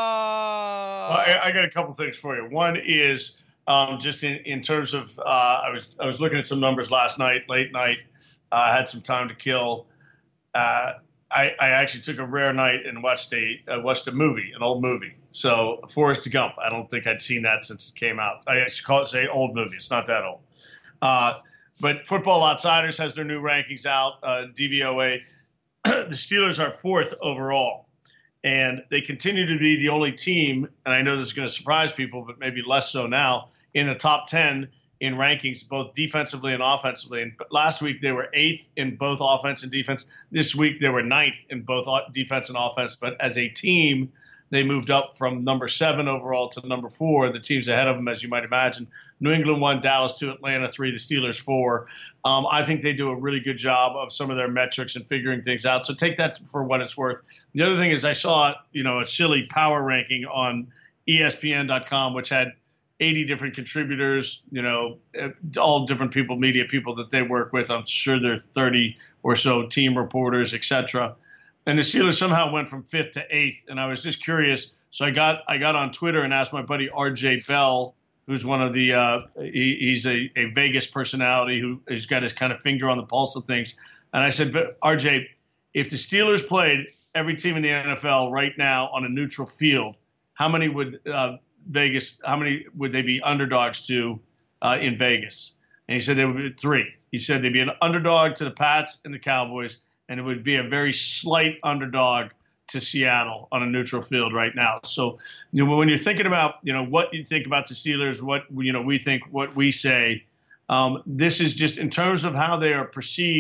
well, I, I got a couple things for you. One is um, just in, in terms of uh, I was I was looking at some numbers last night, late night. I uh, had some time to kill. Uh, I, I actually took a rare night and watched a uh, watched a movie, an old movie. So Forrest Gump. I don't think I'd seen that since it came out. I should call it say old movie. It's not that old. Uh, but Football Outsiders has their new rankings out. Uh, D V O A. The Steelers are fourth overall, and they continue to be the only team. And I know this is going to surprise people, but maybe less so now, in the top ten in rankings, both defensively and offensively. And last week they were eighth in both offense and defense. This week they were ninth in both defense and offense. But as a team, they moved up from number seven overall to number four. The teams ahead of them, as you might imagine, New England one, Dallas two, Atlanta three, the Steelers four. Um, I think they do a really good job of some of their metrics and figuring things out. So take that for what it's worth. The other thing is I saw, you know, a silly power ranking on E S P N dot com, which had eighty different contributors, you know, all different people, media people that they work with. I'm sure there are thirty or so team reporters, et cetera. And the Steelers somehow went from fifth to eighth. And I was just curious. So I got I got on Twitter and asked my buddy R J Bell, who's one of the uh, he, he's a, a Vegas personality who has got his kind of finger on the pulse of things. And I said, R J, if the Steelers played every team in the N F L right now on a neutral field, how many would uh, Vegas, how many would they be underdogs to uh, in Vegas? And he said there would be three. He said they'd be an underdog to the Pats and the Cowboys, and it would be a very slight underdog to Seattle on a neutral field right now. So, you know, when you're thinking about, you know, what you think about the Steelers, what, you know, we think, what we say, um, this is just in terms of how they are perceived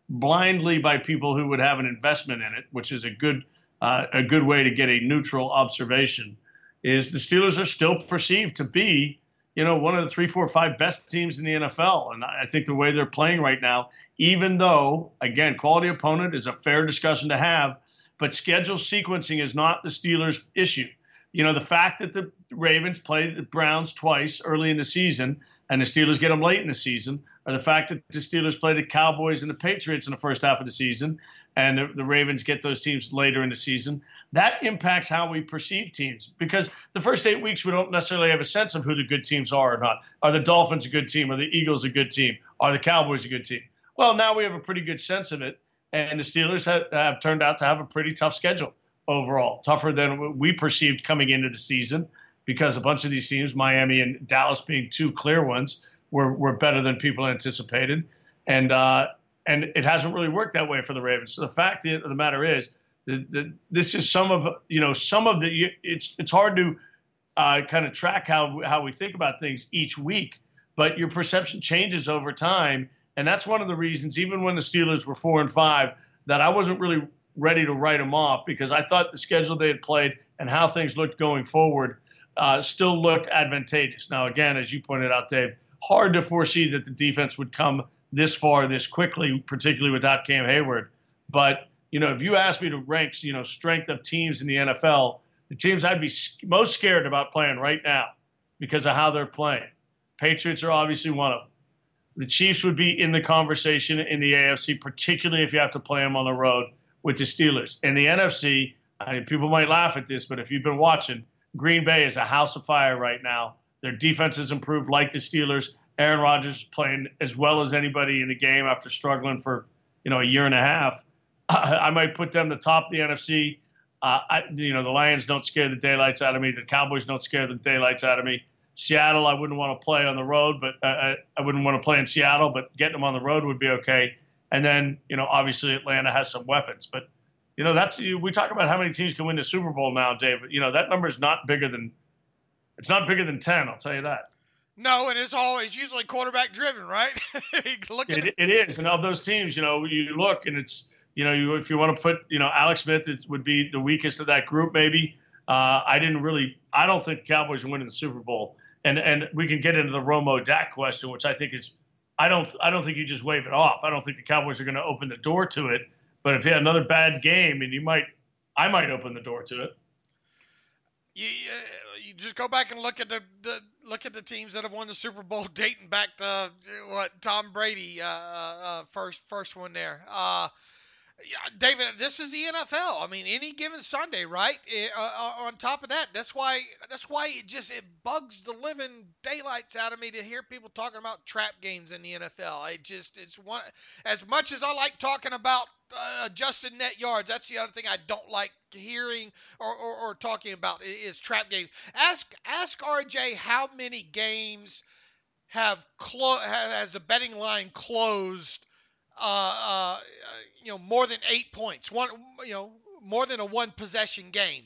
blindly by people who would have an investment in it, which is a good uh, a good way to get a neutral observation, is the Steelers are still perceived to be, you know, one of the three, four, five best teams in the N F L. And I think the way they're playing right now, even though, again, quality opponent is a fair discussion to have, but schedule sequencing is not the Steelers' issue. You know, the fact that the Ravens play the Browns twice early in the season and the Steelers get them late in the season, or the fact that the Steelers play the Cowboys and the Patriots in the first half of the season and the, the Ravens get those teams later in the season, that impacts how we perceive teams. Because the first eight weeks, we don't necessarily have a sense of who the good teams are or not. Are the Dolphins a good team? Are the Eagles a good team? Are the Cowboys a good team? Well, now we have a pretty good sense of it, and the Steelers have, have turned out to have a pretty tough schedule overall, tougher than we perceived coming into the season, because a bunch of these teams, Miami and Dallas being two clear ones, were, were better than people anticipated. And uh, and it hasn't really worked that way for the Ravens. So the fact of the matter is that, that this is some of, you know, some of the, it's it's hard to uh, kind of track how how we think about things each week, but your perception changes over time. And that's one of the reasons, even when the Steelers were four and five, that I wasn't really ready to write them off, because I thought the schedule they had played and how things looked going forward uh, still looked advantageous. Now, again, as you pointed out, Dave, hard to foresee that the defense would come this far this quickly, particularly without Cam Hayward. But, you know, if you asked me to rank, you know, strength of teams in the N F L, the teams I'd be most scared about playing right now because of how they're playing. Patriots are obviously one of them. The Chiefs would be in the conversation in the A F C, particularly if you have to play them on the road with the Steelers. In the N F C, I mean, people might laugh at this, but if you've been watching, Green Bay is a house of fire right now. Their defense has improved like the Steelers. Aaron Rodgers is playing as well as anybody in the game after struggling for, you know, a year and a half. I, I might put them the top of the N F C. Uh, I, you know, the Lions don't scare the daylights out of me. The Cowboys don't scare the daylights out of me. Seattle, I wouldn't want to play on the road, but uh, I wouldn't want to play in Seattle, but getting them on the road would be okay. And then, you know, obviously Atlanta has some weapons. But, you know, that's we talk about how many teams can win the Super Bowl now, Dave. You know, that number is not bigger than it's not bigger than ten. I'll tell you that. No, and it's always usually quarterback driven, right? look at it, it is, and of those teams, you know, you look and it's, you know, you if you want to put, you know, Alex Smith it would be the weakest of that group, maybe. Uh, I didn't really, I don't think the Cowboys are winning the Super Bowl. And and we can get into the Romo Dak question, which I think is, I don't I don't think you just wave it off. I don't think the Cowboys are going to open the door to it. But if you had another bad game, and you might, I might open the door to it. You you just go back and look at the, the look at the teams that have won the Super Bowl, dating back to what Tom Brady uh, uh, first first one there. Uh, Yeah, David, this is the N F L. I mean, any given Sunday, right? It, uh, on top of that, that's why that's why it just it bugs the living daylights out of me to hear people talking about trap games in the N F L. I just it's one as much as I like talking about uh, adjusted net yards. That's the other thing I don't like hearing or, or, or talking about is trap games. Ask ask R J how many games have clo- has the betting line closed. Uh, uh, you know, more than eight points, one, you know, more than a one possession game.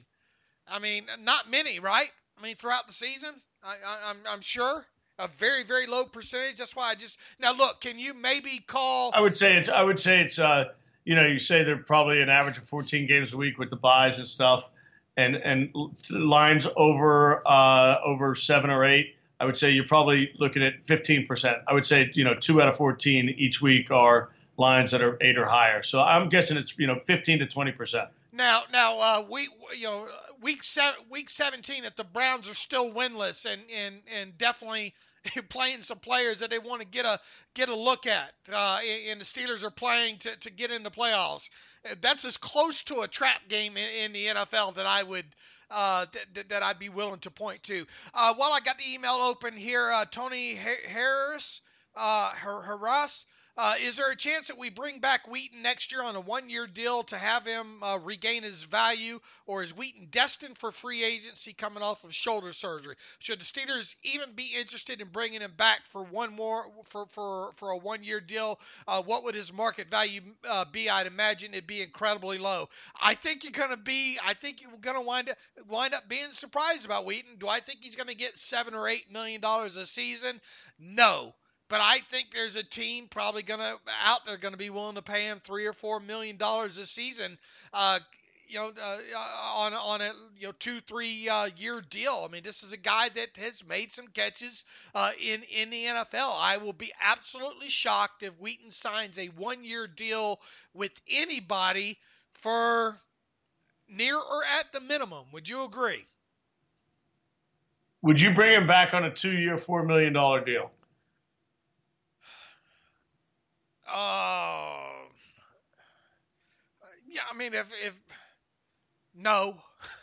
I mean, not many, right? I mean, throughout the season, I, I, I'm, I'm sure a very, very low percentage. That's why I just, now look, can you maybe call? I would say it's, I would say it's, uh, you know, you say they're probably an average of fourteen games a week with the buys and stuff, and, and lines over, uh, over seven or eight. I would say you're probably looking at fifteen percent. I would say, you know, two out of fourteen each week are lines that are eight or higher. So I'm guessing it's, you know, fifteen to twenty percent. Now, now, uh, we, you know, week seven, week seventeen, that the Browns are still winless and, and, and definitely playing some players that they want to get a, get a look at. Uh, and the Steelers are playing to, to get in the playoffs. That's as close to a trap game in, in the N F L that I would, uh, th- that I'd be willing to point to. Uh, while I got the email open here, uh, Tony Harris, uh, Harras, Uh, is there a chance that we bring back Wheaton next year on a one-year deal to have him uh, regain his value, or is Wheaton destined for free agency coming off of shoulder surgery? Should the Steelers even be interested in bringing him back for one more for for, for a one-year deal? Uh, what would his market value uh, be? I'd imagine it'd be incredibly low. I think you're gonna be. I think you're gonna wind up wind up being surprised about Wheaton. Do I think he's gonna get seven or eight million dollars a season? No. but I think there's a team probably gonna out there gonna be willing to pay him three or four million dollars a season. Uh, you know, uh, on on a you know two three uh, year deal. I mean, this is a guy that has made some catches uh, in in the N F L. I will be absolutely shocked if Wheaton signs a one year deal with anybody for near or at the minimum. Would you agree? Would you bring him back on a two year, four million dollar deal? Oh, uh, yeah. I mean, if if no.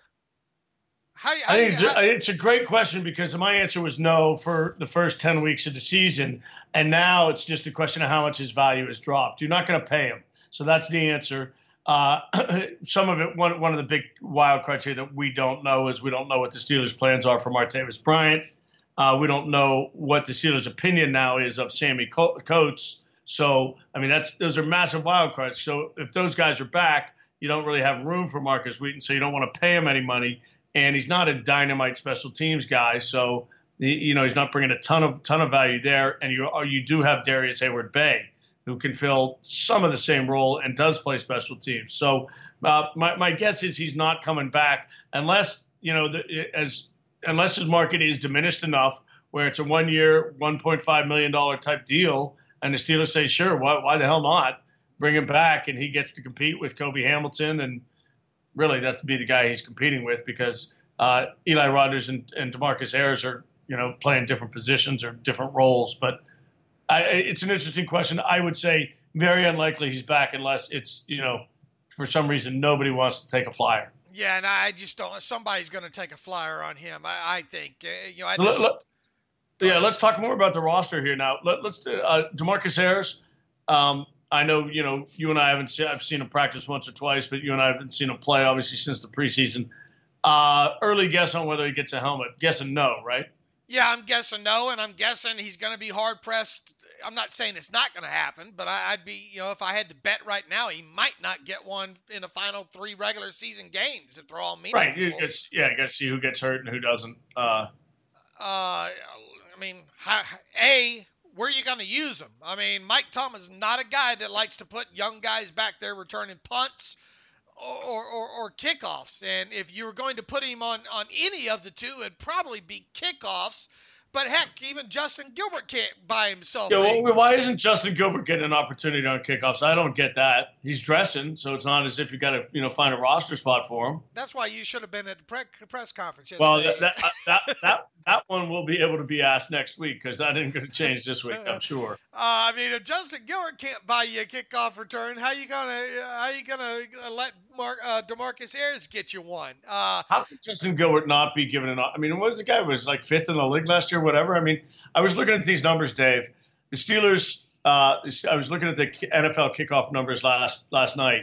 How, how, I think it's, how, a, it's a great question because my answer was no for the first ten weeks of the season. And now it's just a question of how much his value has dropped. You're not going to pay him. So that's the answer. Uh, some of it, one, one of the big wild cards here that we don't know is we don't know what the Steelers' plans are for Martavis Bryant. Uh, we don't know what the Steelers' opinion now is of Sammy Coates. So, I mean, that's those are massive wild cards. So if those guys are back, you don't really have room for Marcus Wheaton, so you don't want to pay him any money. And he's not a dynamite special teams guy, so you know he's not bringing a ton of ton of value there. And you you do have Darius Hayward-Bay, who can fill some of the same role and does play special teams. So uh, my my guess is he's not coming back unless you know the, as unless his market is diminished enough where it's a one year, one point five million dollars type deal, and the Steelers say, sure, why, why the hell not? Bring him back, and he gets to compete with Kobe Hamilton, and really that would be the guy he's competing with because uh, Eli Rogers and, and DeMarcus Ayers are, you know, playing different positions or different roles. But I, it's an interesting question. I would say very unlikely he's back unless it's, you know, for some reason nobody wants to take a flyer. Yeah, and I just don't. Somebody's going to take a flyer on him. I, I think. Uh, you know, I just, let, let, yeah, uh, let's talk more about the roster here now. Let, let's uh, DeMarcus Ayers. Um, I know, you know, you and I haven't seen, I've seen him practice once or twice, but you and I haven't seen him play, obviously, since the preseason. Uh, early guess on whether he gets a helmet. Guessing no, right? Yeah, I'm guessing no, and I'm guessing he's going to be hard-pressed. I'm not saying it's not going to happen, but I, I'd be, you know, if I had to bet right now, he might not get one in the final three regular season games if they're all meaningful. Right, you guess, yeah, you got to see who gets hurt and who doesn't. Uh, uh, I mean, how, A, where are you going to use him? I mean, Mike Tomlin is not a guy that likes to put young guys back there returning punts or, or, or kickoffs. And if you were going to put him on, on any of the two, it'd probably be kickoffs. But heck, even Justin Gilbert can't by himself. Yeah, well, why isn't Justin Gilbert getting an opportunity on kickoffs? I don't get that. He's dressing, so it's not as if you got to, you know, find a roster spot for him. That's why you should have been at the pre- press conference yesterday. Well, that that, that that that one will be able to be asked next week because that isn't going to change this week, I'm sure. Uh, I mean, if Justin Gilbert can't buy you a kickoff return, how you gonna how you gonna let Mark, uh, DeMarcus Ayers get you one? Uh, how could Justin Gilbert not be given an? I mean, what was the guy was like fifth in the league last year, whatever. I mean, I was looking at these numbers, Dave. The Steelers. Uh, I was looking at the N F L kickoff numbers last last night,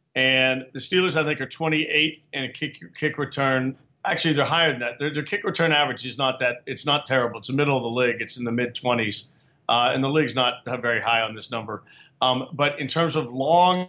and the Steelers I think are twenty-eighth in a kick kick return. Actually, they're higher than that. Their, their kick return average is not that. It's not terrible. It's the middle of the league. It's in the mid twenties, uh, and the league's not very high on this number. Um, but in terms of long,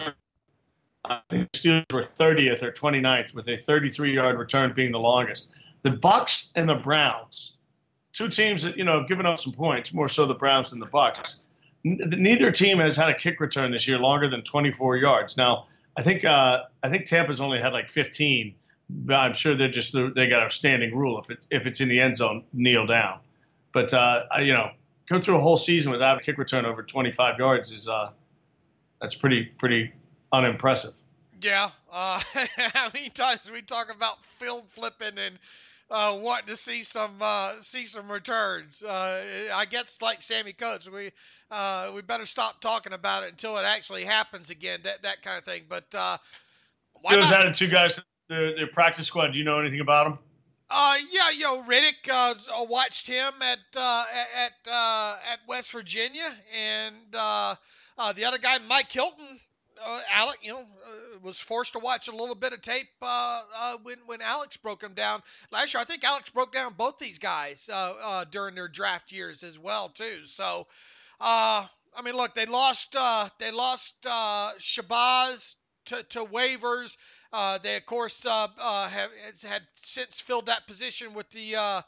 I think the Steelers were thirtieth or twenty-ninth with a thirty-three yard return being the longest. The Bucs and the Browns, two teams that you know have given up some points, more so the Browns than the Bucs. Neither team has had a kick return this year longer than twenty-four yards. Now, I think uh, I think Tampa's only had like fifteen. But I'm sure they're just they got a standing rule if it's if it's in the end zone, kneel down. But uh, you know, go through a whole season without a kick return over twenty-five yards is uh, that's pretty pretty unimpressive. Yeah, uh, how many times we talk about field flipping and uh, wanting to see some uh, see some returns? Uh, I guess like Sammy Coates, we uh, we better stop talking about it until it actually happens again. That that kind of thing. But uh, why Steelers not? added two guys to the, the practice squad. Do you know anything about them? Uh, yeah, you know, Riddick, uh, I watched him at, uh, at, uh, at West Virginia, and, uh, uh, the other guy, Mike Hilton, uh, Alec, you know, uh, was forced to watch a little bit of tape, uh, uh, when, when Alex broke him down last year. I think Alex broke down both these guys, uh, uh, during their draft years as well, too. So, uh, I mean, look, they lost, uh, they lost, uh, Shabazz to, to waivers. Uh, they, of course, uh, uh, have had since filled that position with the uh,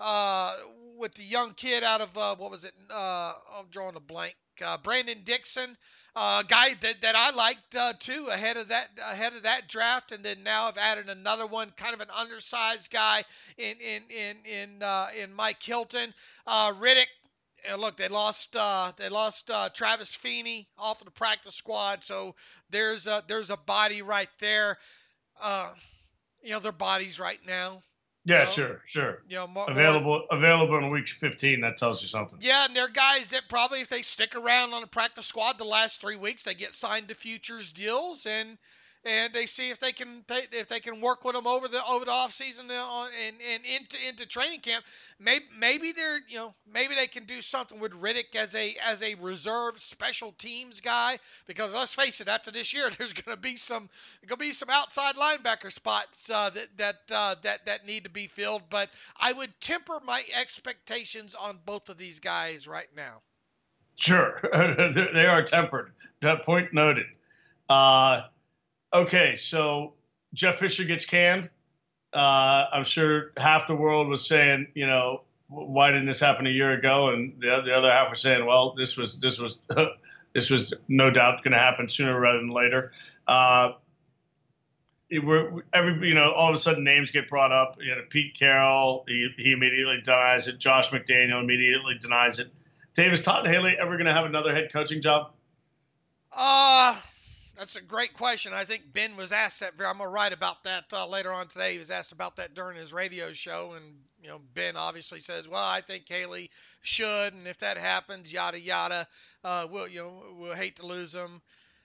uh, with the young kid out of uh, what was it? Uh, I'm drawing a blank. Uh, Brandon Dixon, uh, guy that, that I liked uh, too ahead of that ahead of that draft, and then now I've added another one, kind of an undersized guy in in in in uh, in Mike Hilton. Uh, Riddick. And look, they lost uh, they lost uh, Travis Feeney off of the practice squad, so there's a, there's a body right there. Uh, you know, their bodies right now. Yeah, you know, sure, sure. You know, more, available more, available in week fifteen. That tells you something. Yeah, and they're guys that probably, if they stick around on the practice squad the last three weeks, they get signed to futures deals, and and they see if they can they, if they can work with them over the over the off season and and into into training camp. Maybe maybe they're you know maybe they can do something with Riddick as a as a reserve special teams guy, because let's face it, after this year there's going to be some going to be some outside linebacker spots uh, that that uh, that that need to be filled. But I would temper my expectations on both of these guys right now. Sure, they are tempered. That point noted. Uh, Okay, so Jeff Fisher gets canned. Uh, I'm sure half the world was saying, you know, why didn't this happen a year ago? And the, the other half were saying, well, this was this was this was no doubt going to happen sooner rather than later. Uh, it, we're, every you know, all of a sudden names get brought up. You know, Pete Carroll, he, he immediately denies it. Josh McDaniel immediately denies it. Dave, is Todd Haley ever going to have another head coaching job? Uh That's a great question. I think Ben was asked that. I'm going to write about that uh, later on today. He was asked about that during his radio show. And, you know, Ben obviously says, well, I think Haley should. And if that happens, yada, yada, uh, we'll, you know, we'll hate to lose him.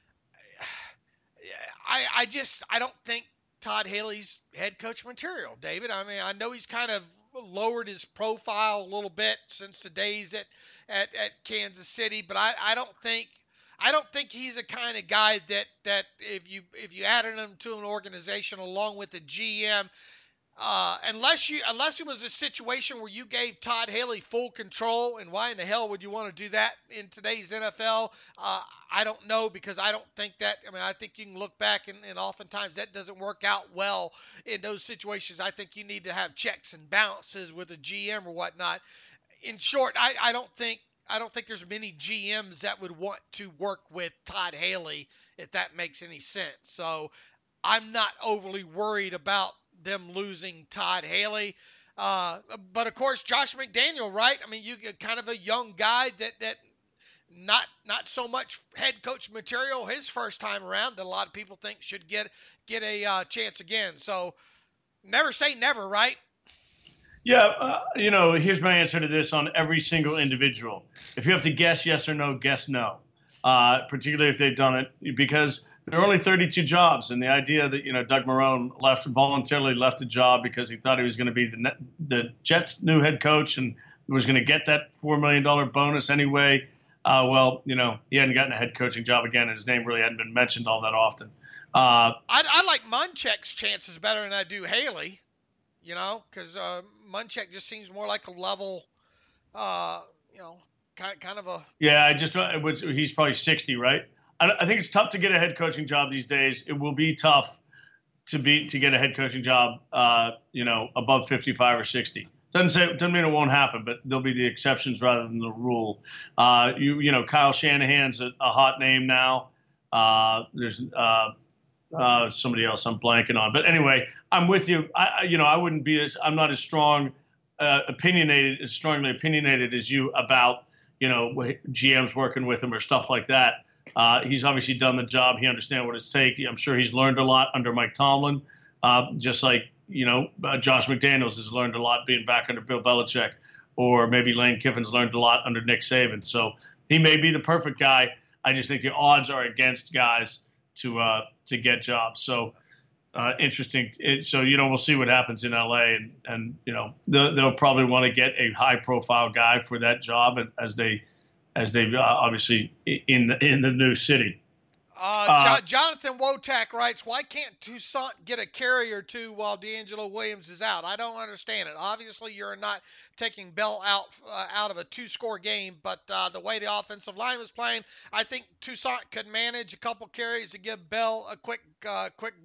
I, I just, I don't think Todd Haley's head coach material, David. I mean, I know he's kind of lowered his profile a little bit since the days at, at, at Kansas City, but I, I don't think, I don't think he's the kind of guy that, that if you if you added him to an organization along with the G M, uh, unless you unless it was a situation where you gave Todd Haley full control, and why in the hell would you want to do that in today's N F L? Uh, I don't know, because I don't think that. I mean, I think you can look back and, and oftentimes that doesn't work out well in those situations. I think you need to have checks and balances with a G M or whatnot. In short, I, I don't think. I don't think there's many G Ms that would want to work with Todd Haley, if that makes any sense. So I'm not overly worried about them losing Todd Haley. Uh, but, of course, Josh McDaniel, right? I mean, you get kind of a young guy that, that not not so much head coach material his first time around, that a lot of people think should get, get a uh, chance again. So never say never, right? Yeah, uh, you know, here's my answer to this on every single individual. If you have to guess yes or no, guess no, uh, particularly if they've done it, because there are only thirty-two jobs. And the idea that, you know, Doug Marrone left voluntarily left a job because he thought he was going to be the, the Jets' new head coach and was going to get that four million dollars bonus anyway. Uh, well, you know, he hadn't gotten a head coaching job again, and his name really hadn't been mentioned all that often. Uh, I, I like Munchak's chances better than I do Haley. You know, because uh, Munchak just seems more like a level, uh, you know, kind kind of a. Yeah, I just it was, he's probably sixty, right? I, I think it's tough to get a head coaching job these days. It will be tough to be to get a head coaching job, uh, you know, above fifty-five or sixty. Doesn't say doesn't mean it won't happen, but there'll be the exceptions rather than the rule. Uh, you you know, Kyle Shanahan's a, a hot name now. Uh, there's. Uh, Uh, somebody else I'm blanking on. But anyway, I'm with you. I, you know, I wouldn't be as, I'm not as strong, uh, opinionated, as strongly opinionated as you about, you know, G Ms working with him or stuff like that. Uh, he's obviously done the job. He understands what it's take. I'm sure he's learned a lot under Mike Tomlin, uh, just like, you know, uh, Josh McDaniels has learned a lot being back under Bill Belichick, or maybe Lane Kiffin's learned a lot under Nick Saban. So he may be the perfect guy. I just think the odds are against guys to uh, to get jobs. So uh, interesting. It, so, you know, we'll see what happens in L A, and, and you know, they'll, they'll probably want to get a high profile guy for that job as they as they uh, obviously in in the new city. Uh, uh, Jonathan Wotak writes, why can't Toussaint get a carry or two while D'Angelo Williams is out? I don't understand it. Obviously, you're not taking Bell out uh, out of a two-score game, but uh, the way the offensive line was playing, I think Toussaint could manage a couple carries to give Bell a quick uh, quick break.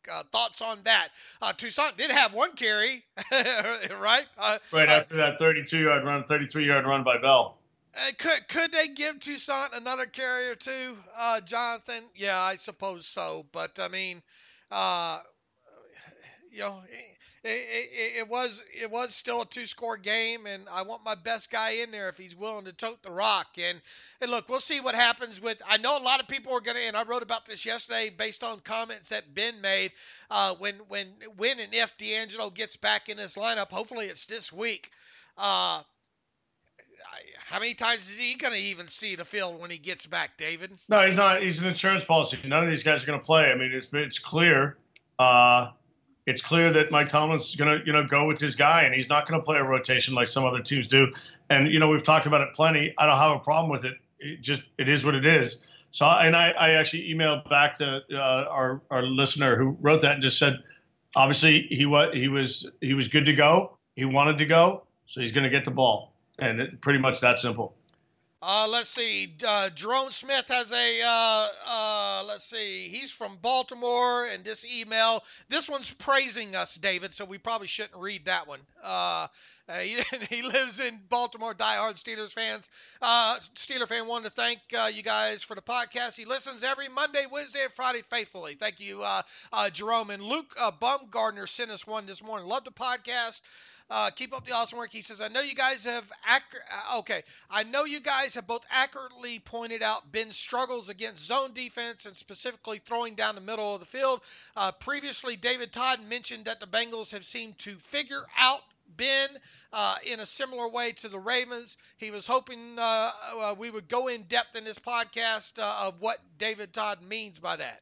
Uh, thoughts on that? Uh, Toussaint did have one carry, right? Uh, right uh, after that thirty-two-yard run, thirty-three-yard run by Bell. Uh, could could they give Toussaint another carry or two, uh, Jonathan? Yeah, I suppose so. But I mean, uh, you know, it, it, it was it was still a two-score game, and I want my best guy in there if he's willing to tote the rock. And and look, we'll see what happens with. I know a lot of people are gonna, and I wrote about this yesterday based on comments that Ben made. Uh, when when when and if D'Angelo gets back in this lineup, hopefully it's this week. Uh, How many times is he going to even see the field when he gets back, David? No, he's not. He's an insurance policy. None of these guys are going to play. I mean, it's it's clear. Uh, it's clear that Mike Tomlin's going to you know go with his guy, and he's not going to play a rotation like some other teams do. And you know we've talked about it plenty. I don't have a problem with it. It just it is what it is. So and I, I actually emailed back to uh, our our listener who wrote that and just said, obviously he was he was he was good to go. He wanted to go, so he's going to get the ball. And it, pretty much that simple. Uh, let's see. Uh, Jerome Smith has a, uh, uh, let's see, he's from Baltimore, and this email, this one's praising us, David, so we probably shouldn't read that one. Uh, uh, he, he lives in Baltimore, diehard Steelers fans. Uh, Steeler fan wanted to thank uh, you guys for the podcast. He listens every Monday, Wednesday, and Friday faithfully. Thank you, uh, uh, Jerome. And Luke uh, Bumgardner sent us one this morning. Love the podcast. Uh, keep up the awesome work. He says, I know you guys have accurate. Okay, I know you guys have both accurately pointed out Ben's struggles against zone defense and specifically throwing down the middle of the field. Uh, previously, David Todd mentioned that the Bengals have seemed to figure out Ben uh, in a similar way to the Ravens. He was hoping uh, uh, we would go in depth in this podcast uh, of what David Todd means by that.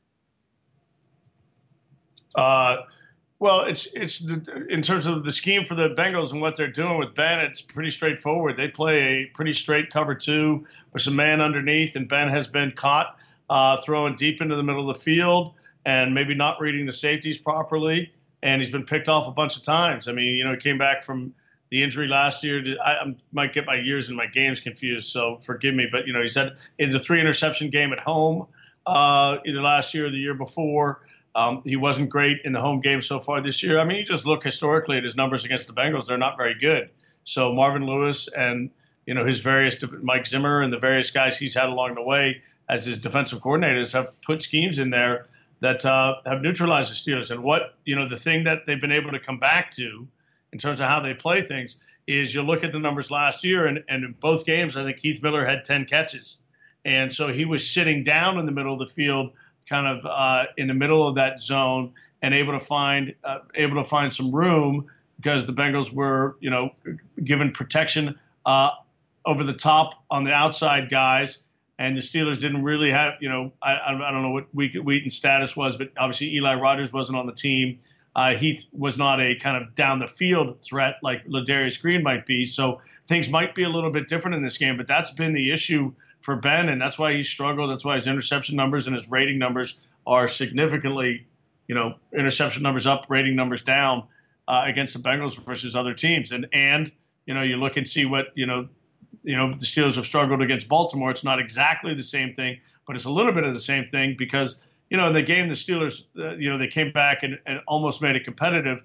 Uh. Well, it's it's the, in terms of the scheme for the Bengals and what they're doing with Ben, it's pretty straightforward. They play a pretty straight cover two with some man underneath, and Ben has been caught uh, throwing deep into the middle of the field and maybe not reading the safeties properly, and he's been picked off a bunch of times. I mean, you know, he came back from the injury last year. I, I might get my years and my games confused, so forgive me. But, you know, he's had in the three interception game at home uh, either last year or the year before. Um, he wasn't great in the home game so far this year. I mean, you just look historically at his numbers against the Bengals; they're not very good. So Marvin Lewis and you know his various Mike Zimmer and the various guys he's had along the way as his defensive coordinators have put schemes in there that uh, have neutralized the Steelers. And what you know, the thing that they've been able to come back to in terms of how they play things is you look at the numbers last year, and, and in both games, I think Keith Miller had ten catches, and so he was sitting down in the middle of the field, kind of uh, in the middle of that zone, and able to find uh, able to find some room because the Bengals were, you know, given protection uh, over the top on the outside guys, and the Steelers didn't really have, you know, I, I don't know what Wheaton's status was, but obviously Eli Rogers wasn't on the team. Uh, Heath was not a kind of down the field threat like Ladarius Green might be, so things might be a little bit different in this game. But that's been the issue for Ben, and that's why he's struggled. That's why his interception numbers and his rating numbers are significantly, you know, interception numbers up, rating numbers down uh, against the Bengals versus other teams. And and you know, you look and see what you know, you know, the Steelers have struggled against Baltimore. It's not exactly the same thing, but it's a little bit of the same thing because you know, in the game the Steelers, uh, you know, they came back and, and almost made it competitive.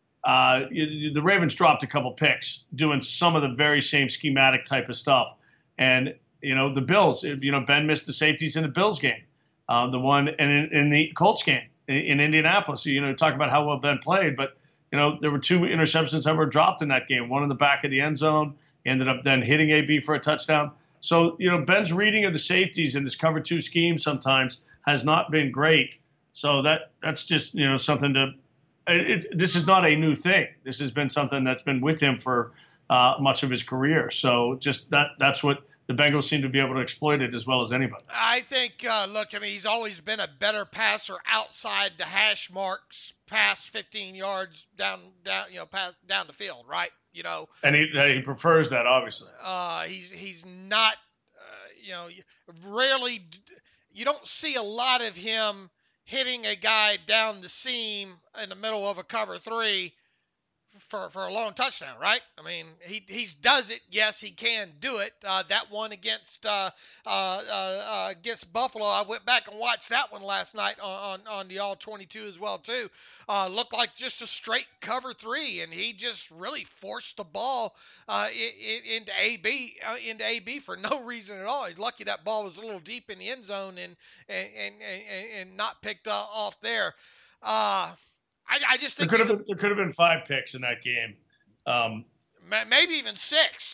Uh, you, the Ravens dropped a couple picks doing some of the very same schematic type of stuff, and you know, the Bills, you know, Ben missed the safeties in the Bills game, uh, the one and in, in the Colts game in, in Indianapolis. So, you know, talk about how well Ben played, but, you know, there were two interceptions that were dropped in that game, one in the back of the end zone, ended up then hitting A B for a touchdown. So, you know, Ben's reading of the safeties in this cover two scheme sometimes has not been great. So that that's just, you know, something to it, – this is not a new thing. This has been something that's been with him for uh, much of his career. So just that that's what – the Bengals seem to be able to exploit it as well as anybody. I think, uh, look, I mean, he's always been a better passer outside the hash marks, past fifteen yards down, down, you know, past, down the field, right? You know, and he he prefers that, obviously. Uh, he's he's not, uh, you know, rarely, you don't see a lot of him hitting a guy down the seam in the middle of a cover three for, for a long touchdown, right? I mean, he he does it. Yes, he can do it. Uh, that one against uh, uh, uh, against Buffalo, I went back and watched that one last night on, on, on the all twenty-two as well too. Uh, looked like just a straight cover three, and he just really forced the ball uh, in, in, into A B uh, into A B for no reason at all. He's lucky that ball was a little deep in the end zone and and and, and, and not picked uh, off there. Uh, I, I just think there could have been there could have been five picks in that game, um, maybe even six.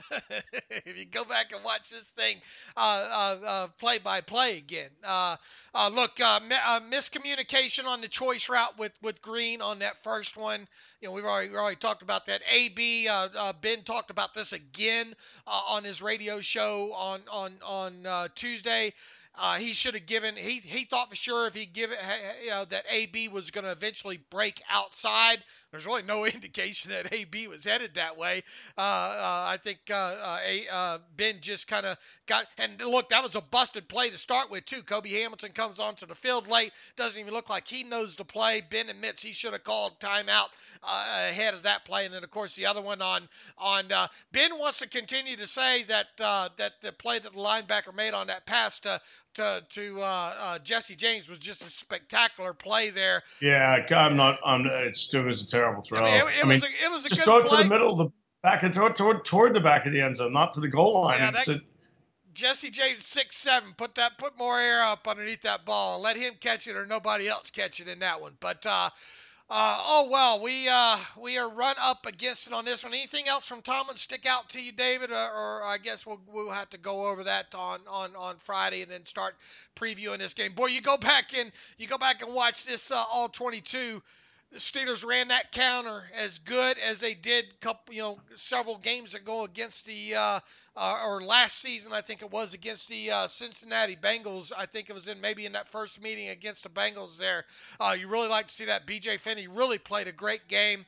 If you go back and watch this thing uh, uh, uh, play by play again. Uh, uh, look, uh, mi- uh, miscommunication on the choice route with, with Green on that first one. You know, we've already we already talked about that. A B uh, uh, Ben talked about this again uh, on his radio show on on on uh, Tuesday. Uh, he should have given. He he thought for sure if he give it, you know, that A B was going to eventually break outside. There's really no indication that A B was headed that way. Uh, uh, I think uh, uh, a, uh, Ben just kind of got. And look, that was a busted play to start with too. Kobe Hamilton comes onto the field late. Doesn't even look like he knows the play. Ben admits he should have called timeout uh, ahead of that play. And then of course the other one on on uh, Ben wants to continue to say that uh, that the play that the linebacker made on that pass to to to uh, uh, Jesse James was just a spectacular play there. Yeah, I'm not. I'm. It's, it was a terrible throw. I mean, it, it I was mean, a, it was a just good throw it play. to the middle of the back and throw it toward toward the back of the end zone, not to the goal line. Yeah, that, a, Jesse James six seven. Put that put more air up underneath that ball. Let him catch it or nobody else catch it in that one. But uh, uh, oh well, we uh, we are run up against it on this one. Anything else from Tomlin stick out to you, David? Or, or I guess we'll we'll have to go over that on, on, on Friday and then start previewing this game. Boy, you go back and you go back and watch this uh, all twenty-two. The Steelers ran that counter as good as they did, couple, you know, several games ago against the, uh, uh, or last season, I think it was against the uh, Cincinnati Bengals. I think it was in maybe in that first meeting against the Bengals there. Uh, you really like to see that. B J Finney really played a great game,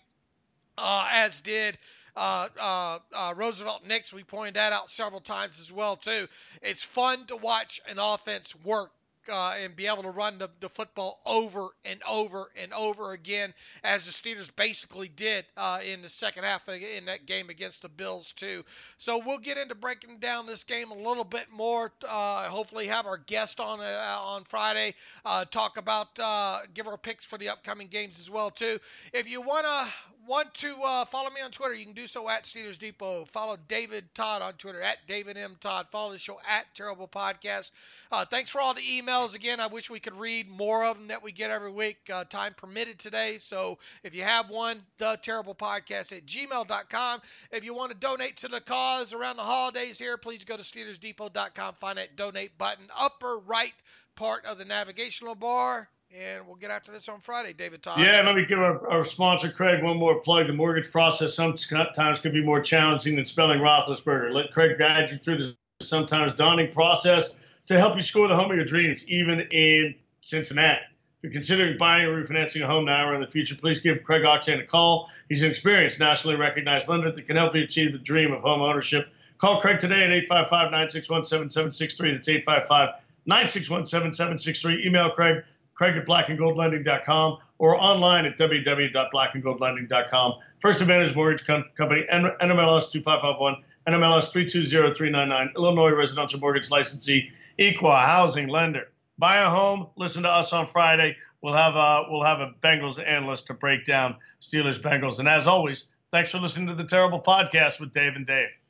uh, as did uh, uh, uh, Roosevelt Nix. We pointed that out several times as well too. It's fun to watch an offense work. Uh, and be able to run the, the football over and over and over again, as the Steelers basically did uh, in the second half of, in that game against the Bills too. So we'll get into breaking down this game a little bit more. Uh, hopefully have our guest on uh, on Friday, uh, talk about, uh, give our picks for the upcoming games as well too. If you wanna want to uh, follow me on Twitter, you can do so at Steelers Depot. Follow David Todd on Twitter at David M Todd. Follow the show at Terrible Podcast. Uh, thanks for all the emails. Again, I wish we could read more of them that we get every week. Uh, time permitted today. So if you have one, the Terrible Podcast at gmail dot com. If you want to donate to the cause around the holidays here, please go to Steelers Depot dot com. Find that donate button, upper right part of the navigational bar. And we'll get after this on Friday, David Todd. Yeah, let me give our, our sponsor, Craig, one more plug. The mortgage process sometimes can be more challenging than spelling Roethlisberger. Let Craig guide you through the sometimes daunting process to help you score the home of your dreams, even in Cincinnati. If you're considering buying or refinancing a home now or in the future, please give Craig Oxan a call. He's an experienced, nationally recognized lender that can help you achieve the dream of home ownership. Call Craig today at eight five five, nine six one, seven seven six three. That's eight five five, nine six one, seven seven six three. Email Craig. Craig at black and gold lending dot com or online at w w w dot black and gold lending dot com. First Advantage Mortgage Com- Company, N M L S two five five one, N M L S three two zero three nine nine, Illinois Residential Mortgage Licensee, Equal Housing Lender. Buy a home, listen to us on Friday. We'll have a, we'll have a Bengals analyst to break down Steelers Bengals. And as always, thanks for listening to the Terrible Podcast with Dave and Dave.